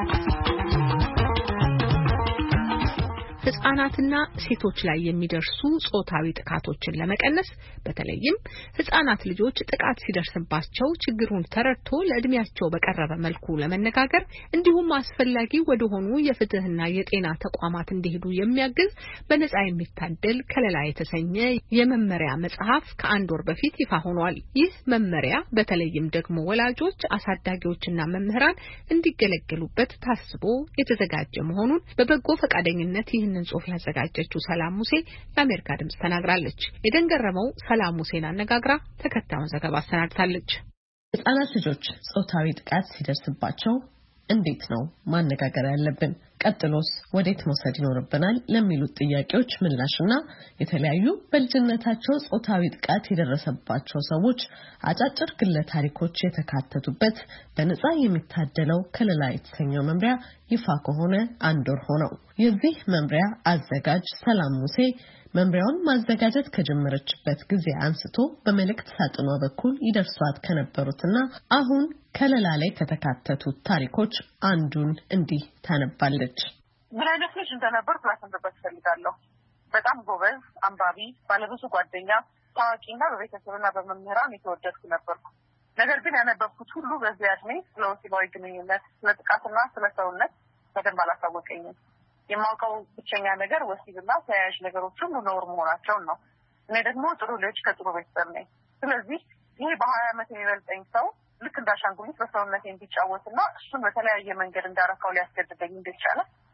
ህፃናትና ሴቶች ላይ የሚደርሱ ጾታዊ ጥቃቶችን ለመቀነስ በተለይም ህፃናት ልጆች ጥቃት ሲደርስባቸው ችግሩን ተረድቶ ለእድሜያቸው በቀረበ መልኩ ለመነጋገር እንዲሁም አስፈላጊ ወደ ሆኑ የፍትህና የጤና ተቋማት እንዲሄዱ የሚያግዝ በነጻ የሚታደል ከለላ የተሰኘ የመመሪያ መጽሐፍ ከአንድ ወር በፊት ይፋ ሆኗል ይህ መመሪያ በተለይም ደግሞ ወላጆች አሳዳጊዎችና መምህራን እንዲገለገሉበት ታስቦ የተዘጋጀ መሆኑን በበጎ ፈቃደኝነት ይህንን ጽሑፍ ያዘጋጀችው ሰላም ሙሴ ለአሜሪካ ድምጽ ተናግራለች የደንገረመው ሰላም ሙሴን አነጋግራ ተከታዩን ዘገባ አሰናድታለች ህፃናት ልጆች ጾታዊ ጥቃት ሲደርስባቸው እንዴት ነው ማነጋገር ያለብን ቀጥሎስ ወዴት መውሰድ ይኖርብናል ለሚሉት ጥያቄዎች ምላሽና የተለያዩ በልጅነታቸው ጾታዊ ጥቃት የደረሰባቸው ሰዎች አጫጭር ግለ ታሪኮች የተካተቱበት በነጻ የሚታደለው ከለላ የተሰኘው መምሪያ ይፋ ከሆነ አንድ ወር ሆነው የዚህ መምሪያ አዘጋጅ ሰላም ሙሴ መምሪያውን ማዘጋጀት ከጀመረችበት ጊዜ አንስቶ በመልእክት ሳጥኗ በኩል ይደርሷት ከነበሩትና አሁን ከለላ ላይ ከተካተቱት ታሪኮች አንዱን እንዲህ ታነባለች ምን አይነት ልጅ እንደነበርኩ ላስረዳበት እፈልጋለሁ በጣም ጎበዝ አንባቢ ባለብዙ ጓደኛ ታዋቂና በቤተሰብና በመምህራን የተወደድኩ ነበርኩ ነገር ግን ያነበብኩት ሁሉ በዚህ ዕድሜ ስለ ወሲባዊ ግንኙነት ስለ ጥቃትና ስለ ሰውነት በደንብ አላሳወቀኝም የማውቀው ብቸኛ ነገር ወሲብና ተያያዥ ነገሮች ሁሉ ነውር መሆናቸውን ነው እኔ ደግሞ ጥሩ ልጅ ከጥሩ ቤተሰብ ነኝ ስለዚህ ይሄ በሀያ ዓመት የሚበልጠኝ ሰው ልክ እንዳሻንጉሊት በሰውነቴ እንዲጫወትና እሱን በተለያየ መንገድ እንዳረካው ሊያስገድደኝ እንደቻለ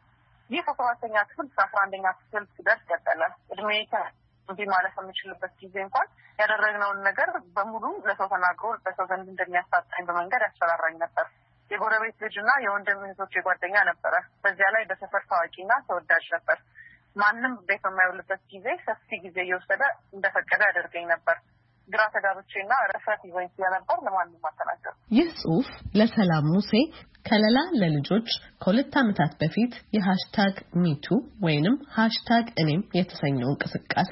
ይህ ከሰባተኛ ክፍል እስከ አስራ አንደኛ ክፍል ድረስ ቀጠለ እድሜ እንዲህ ማለት የምችልበት ጊዜ እንኳን ያደረግነውን ነገር በሙሉ ለሰው ተናግሮ ለሰው ዘንድ እንደሚያሳጣኝ በመንገድ ያስፈራራኝ ነበር የጎረቤት ልጅና የወንድም እህቶቼ ጓደኛ ነበረ በዚያ ላይ በሰፈር ታዋቂና ተወዳጅ ነበር ማንም ቤት በማይውልበት ጊዜ ሰፊ ጊዜ እየወሰደ እንደፈቀደ ያደርገኝ ነበር ግራ ተጋብቼና ረፈት ይዞኝ ስለነበር ለማንም አልተናገርኩም ይህ ጽሑፍ ለሰላም ሙሴ ከለላ ለልጆች ከሁለት ዓመታት በፊት የሃሽታግ ሚቱ ወይንም ሃሽታግ እኔም የተሰኘው እንቅስቃሴ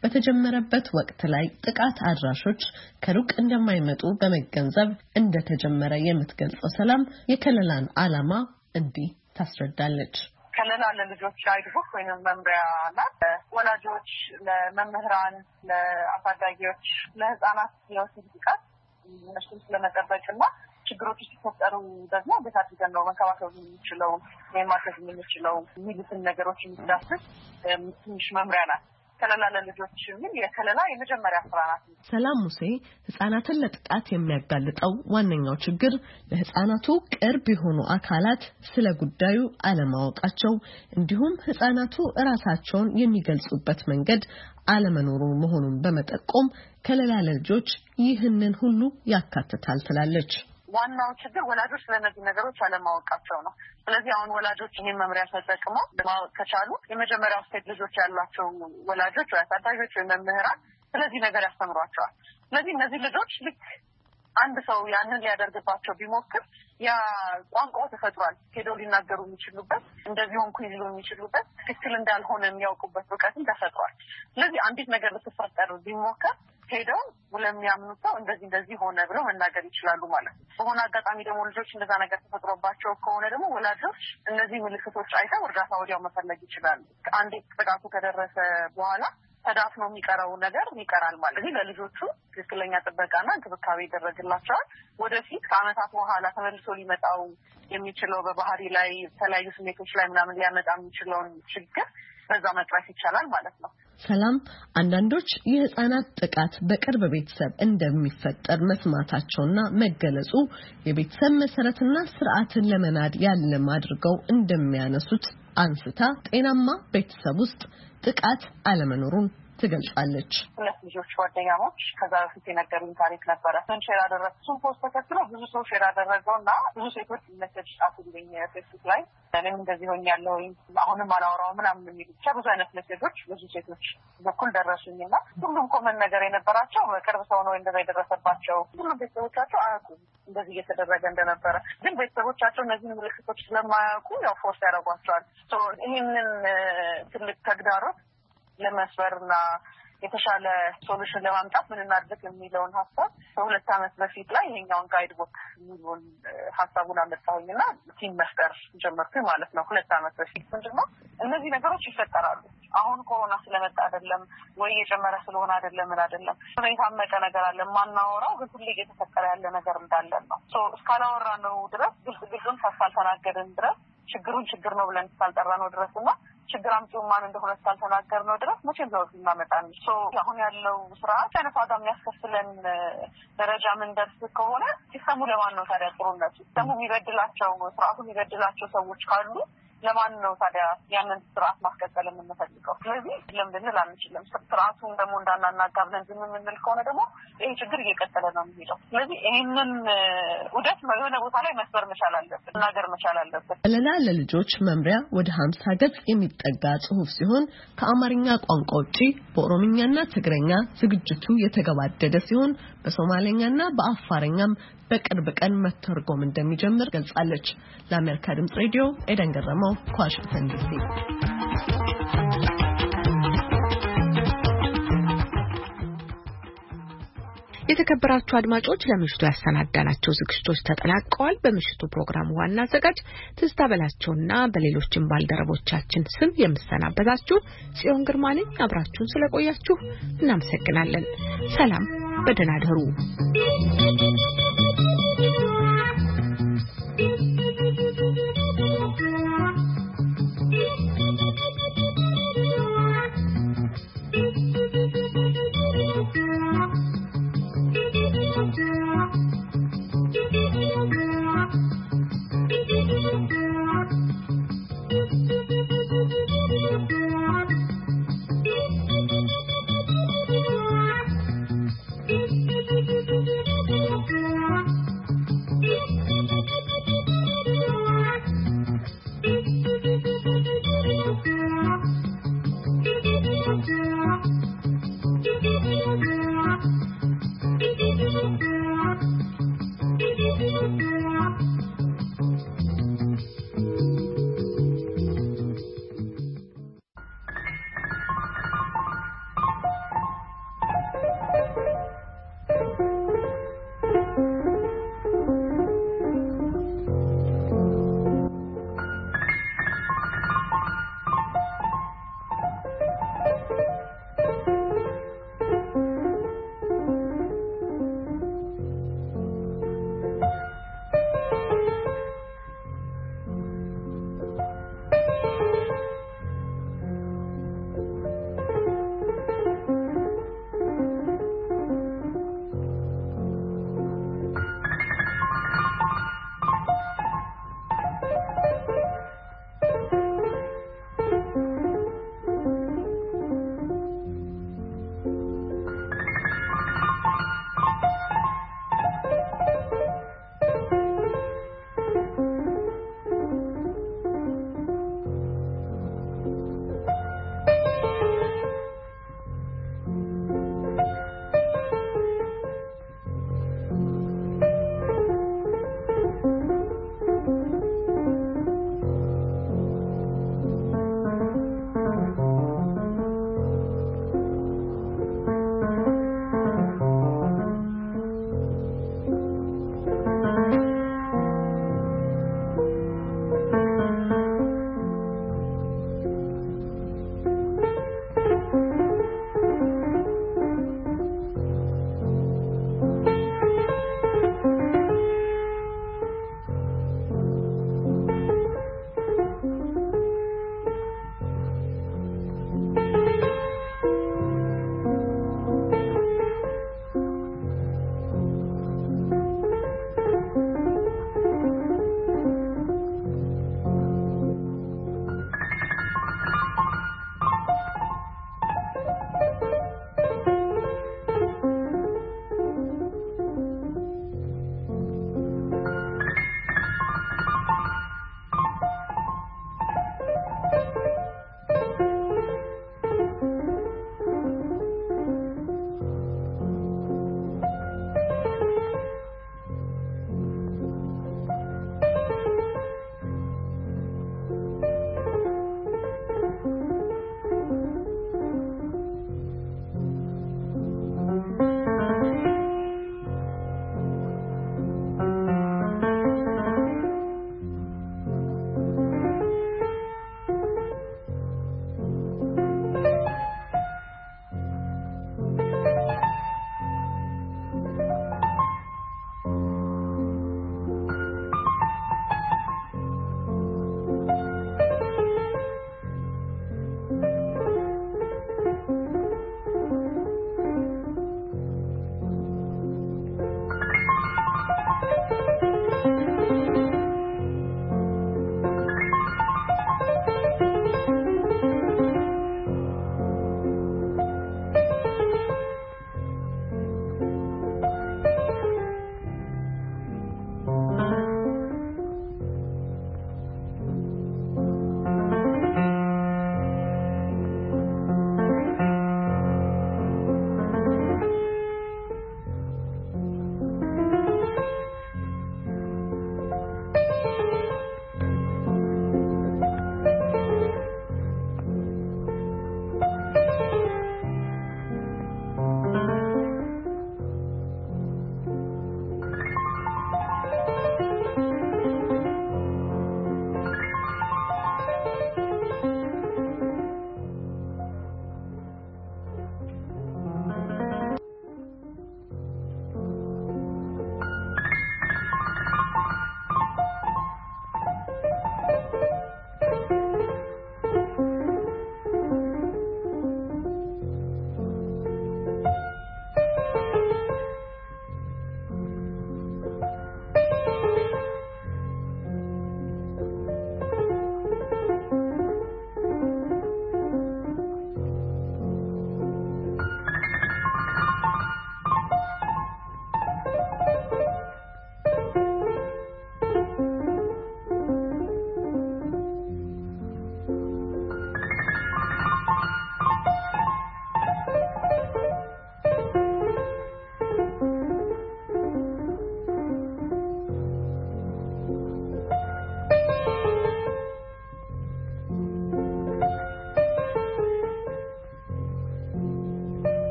በተጀመረበት ወቅት ላይ ጥቃት አድራሾች ከሩቅ እንደማይመጡ በመገንዘብ እንደተጀመረ የምትገልጸው ሰላም የከለላን ዓላማ እንዲህ ታስረዳለች ከለላ ለልጆች አይድቡክ ወይንም መምሪያ ናት ወላጆች ለመምህራን ለአሳዳጊዎች ለህፃናት የወሲብ ጥቃት እነሱን ስለመጠበቅና ችግሮች ሲፈጠሩ ደግሞ እንዴት አድርገን ነው መንከባከብ የምንችለው የማድረግ የምንችለው የሚሉትን ነገሮች የሚዳስስ ትንሽ መምሪያ ናት ከለላ ለልጆች ምን የከለላ የመጀመሪያ ስራ ናት። ሰላም ሙሴ ህፃናትን ለጥቃት የሚያጋልጠው ዋነኛው ችግር ለህፃናቱ ቅርብ የሆኑ አካላት ስለ ጉዳዩ አለማወቃቸው እንዲሁም ህፃናቱ ራሳቸውን የሚገልጹበት መንገድ አለመኖሩ መሆኑን በመጠቆም ከለላ ለልጆች ይህንን ሁሉ ያካትታል ትላለች። ዋናው ችግር ወላጆች ስለነዚህ ነገሮች አለማወቃቸው ነው። ስለዚህ አሁን ወላጆች ይሄን መምሪያ ተጠቅመው ማወቅ ከቻሉ የመጀመሪያው ስቴት ልጆች ያሏቸው ወላጆች ወይ አሳዳጊዎች ወይ መምህራን ስለዚህ ነገር ያስተምሯቸዋል። ስለዚህ እነዚህ ልጆች ልክ አንድ ሰው ያንን ሊያደርግባቸው ቢሞክር ያ ቋንቋው ተፈጥሯል ሄደው ሊናገሩ የሚችሉበት እንደዚህ ሆንኩ ይሉ የሚችሉበት ትክክል እንዳልሆነ የሚያውቁበት ብቃትም ተፈጥሯል። ስለዚህ አንዲት ነገር ልትፈጠር ቢሞክር ሄደው ለሚያምኑት ሰው እንደዚህ እንደዚህ ሆነ ብለው መናገር ይችላሉ ማለት ነው። በሆነ አጋጣሚ ደግሞ ልጆች እንደዛ ነገር ተፈጥሮባቸው ከሆነ ደግሞ ወላጆች እነዚህ ምልክቶች አይተው እርዳታ ወዲያው መፈለግ ይችላሉ። አንዴ ጥቃቱ ከደረሰ በኋላ ተዳፍኖ የሚቀረው ነገር ይቀራል ማለት ነው። ለልጆቹ ትክክለኛ ጥበቃና እንክብካቤ ይደረግላቸዋል። ወደፊት ከዓመታት በኋላ ተመልሶ ሊመጣው የሚችለው በባህሪ ላይ የተለያዩ ስሜቶች ላይ ምናምን ሊያመጣ የሚችለውን ችግር በዛ መቅረፍ ይቻላል ማለት ነው። ሰላም አንዳንዶች የህፃናት ጥቃት በቅርብ ቤተሰብ እንደሚፈጠር መስማታቸውና መገለጹ የቤተሰብ መሰረትና ስርዓትን ለመናድ ያለም አድርገው እንደሚያነሱት አንስታ ጤናማ ቤተሰብ ውስጥ ጥቃት አለመኖሩን ትገልጻለች። ሁለት ልጆች ጓደኛሞች ከዛ በፊት የነገሩኝ ታሪክ ነበረ። ምን ሼር አደረግኩት ፖስት ተከትሎ ብዙ ሰው ሼር አደረገውና ብዙ ሴቶች ሜሴጅ ጻፉልኝ ፌስቡክ ላይ እኔም እንደዚህ ሆኛለሁ አሁንም አላወራው ምናምን የሚሉ ብቻ ብዙ አይነት ሜሴጆች ብዙ ሴቶች በኩል ደረሱኝና ሁሉም ኮመንት ነገር የነበራቸው በቅርብ ሰው ነው እንደዛ የደረሰባቸው። ሁሉም ቤተሰቦቻቸው አያውቁም እንደዚህ እየተደረገ እንደነበረ። ግን ቤተሰቦቻቸው እነዚህ ምልክቶች ስለማያውቁ ያው ፎርስ ያደርጓቸዋል። ይህንን ትልቅ ተግዳሮት ለመስበርና የተሻለ ሶሉሽን ለማምጣት ምን እናድርግ የሚለውን ሀሳብ በሁለት ዓመት በፊት ላይ ይሄኛውን ጋይድ ቡክ የሚሉን ሀሳቡን አመጣሁኝና ቲም መፍጠር ጀመርኩኝ ማለት ነው። ሁለት ዓመት በፊት ምንድነው እነዚህ ነገሮች ይፈጠራሉ። አሁን ኮሮና ስለመጣ አይደለም ወይ የጨመረ ስለሆነ አይደለም አይደለም የታመቀ ነገር አለ ማናወራው ግን ሁሌ እየተፈጠረ ያለ ነገር እንዳለ ነው። ሶ እስካላወራ ነው ድረስ ግልጽ ግልጽን ሳልተናገርን ድረስ ችግሩን ችግር ነው ብለን ሳልጠራ ነው ድረስና ችግር አምጪው ማን እንደሆነ ሳልተናገር ነው ድረስ መቼም ለውጥ እናመጣን። ሶ አሁን ያለው ስራ ከነፋጋ የሚያስከፍለን ደረጃ ምን ደርስ ከሆነ ሲስተሙ ለማን ነው ታዲያ ጥሩነቱ? ሲስተሙ የሚበድላቸው ስርዓቱ የሚበድላቸው ሰዎች ካሉ ለማን ነው ታዲያ ያንን ስርዓት ማስቀጠል የምንፈልገው? ስለዚህ ለምን አንችልም? ስርዓቱን ደግሞ እንዳናናጋ ብለን ዝም የምንል ከሆነ ደግሞ ይሄ ችግር እየቀጠለ ነው የሚሄደው። ስለዚህ ይሄንን ውደት የሆነ ቦታ ላይ መስበር መቻል አለብን፣ ነገር መቻል አለብን። ለላ ለልጆች መምሪያ ወደ ሀምሳ ገጽ የሚጠጋ ጽሑፍ ሲሆን ከአማርኛ ቋንቋ ውጪ በኦሮምኛና ትግረኛ ዝግጅቱ የተገባደደ ሲሆን በሶማሌኛና በአፋርኛም በቅርብ ቀን መተርጎም እንደሚጀምር ገልጻለች። ለአሜሪካ ድምጽ ሬዲዮ ኤደን ገረመው ከዋሽንግተን ዲሲ። የተከበራችሁ አድማጮች ለምሽቱ ያሰናዳናቸው ዝግጅቶች ተጠናቀዋል። በምሽቱ ፕሮግራም ዋና አዘጋጅ ትዝታ በላቸውና በሌሎችም ባልደረቦቻችን ስም የምሰናበታችሁ ጽዮን ግርማ ነኝ። አብራችሁን ስለቆያችሁ እናመሰግናለን። ሰላም፣ በደህና እደሩ።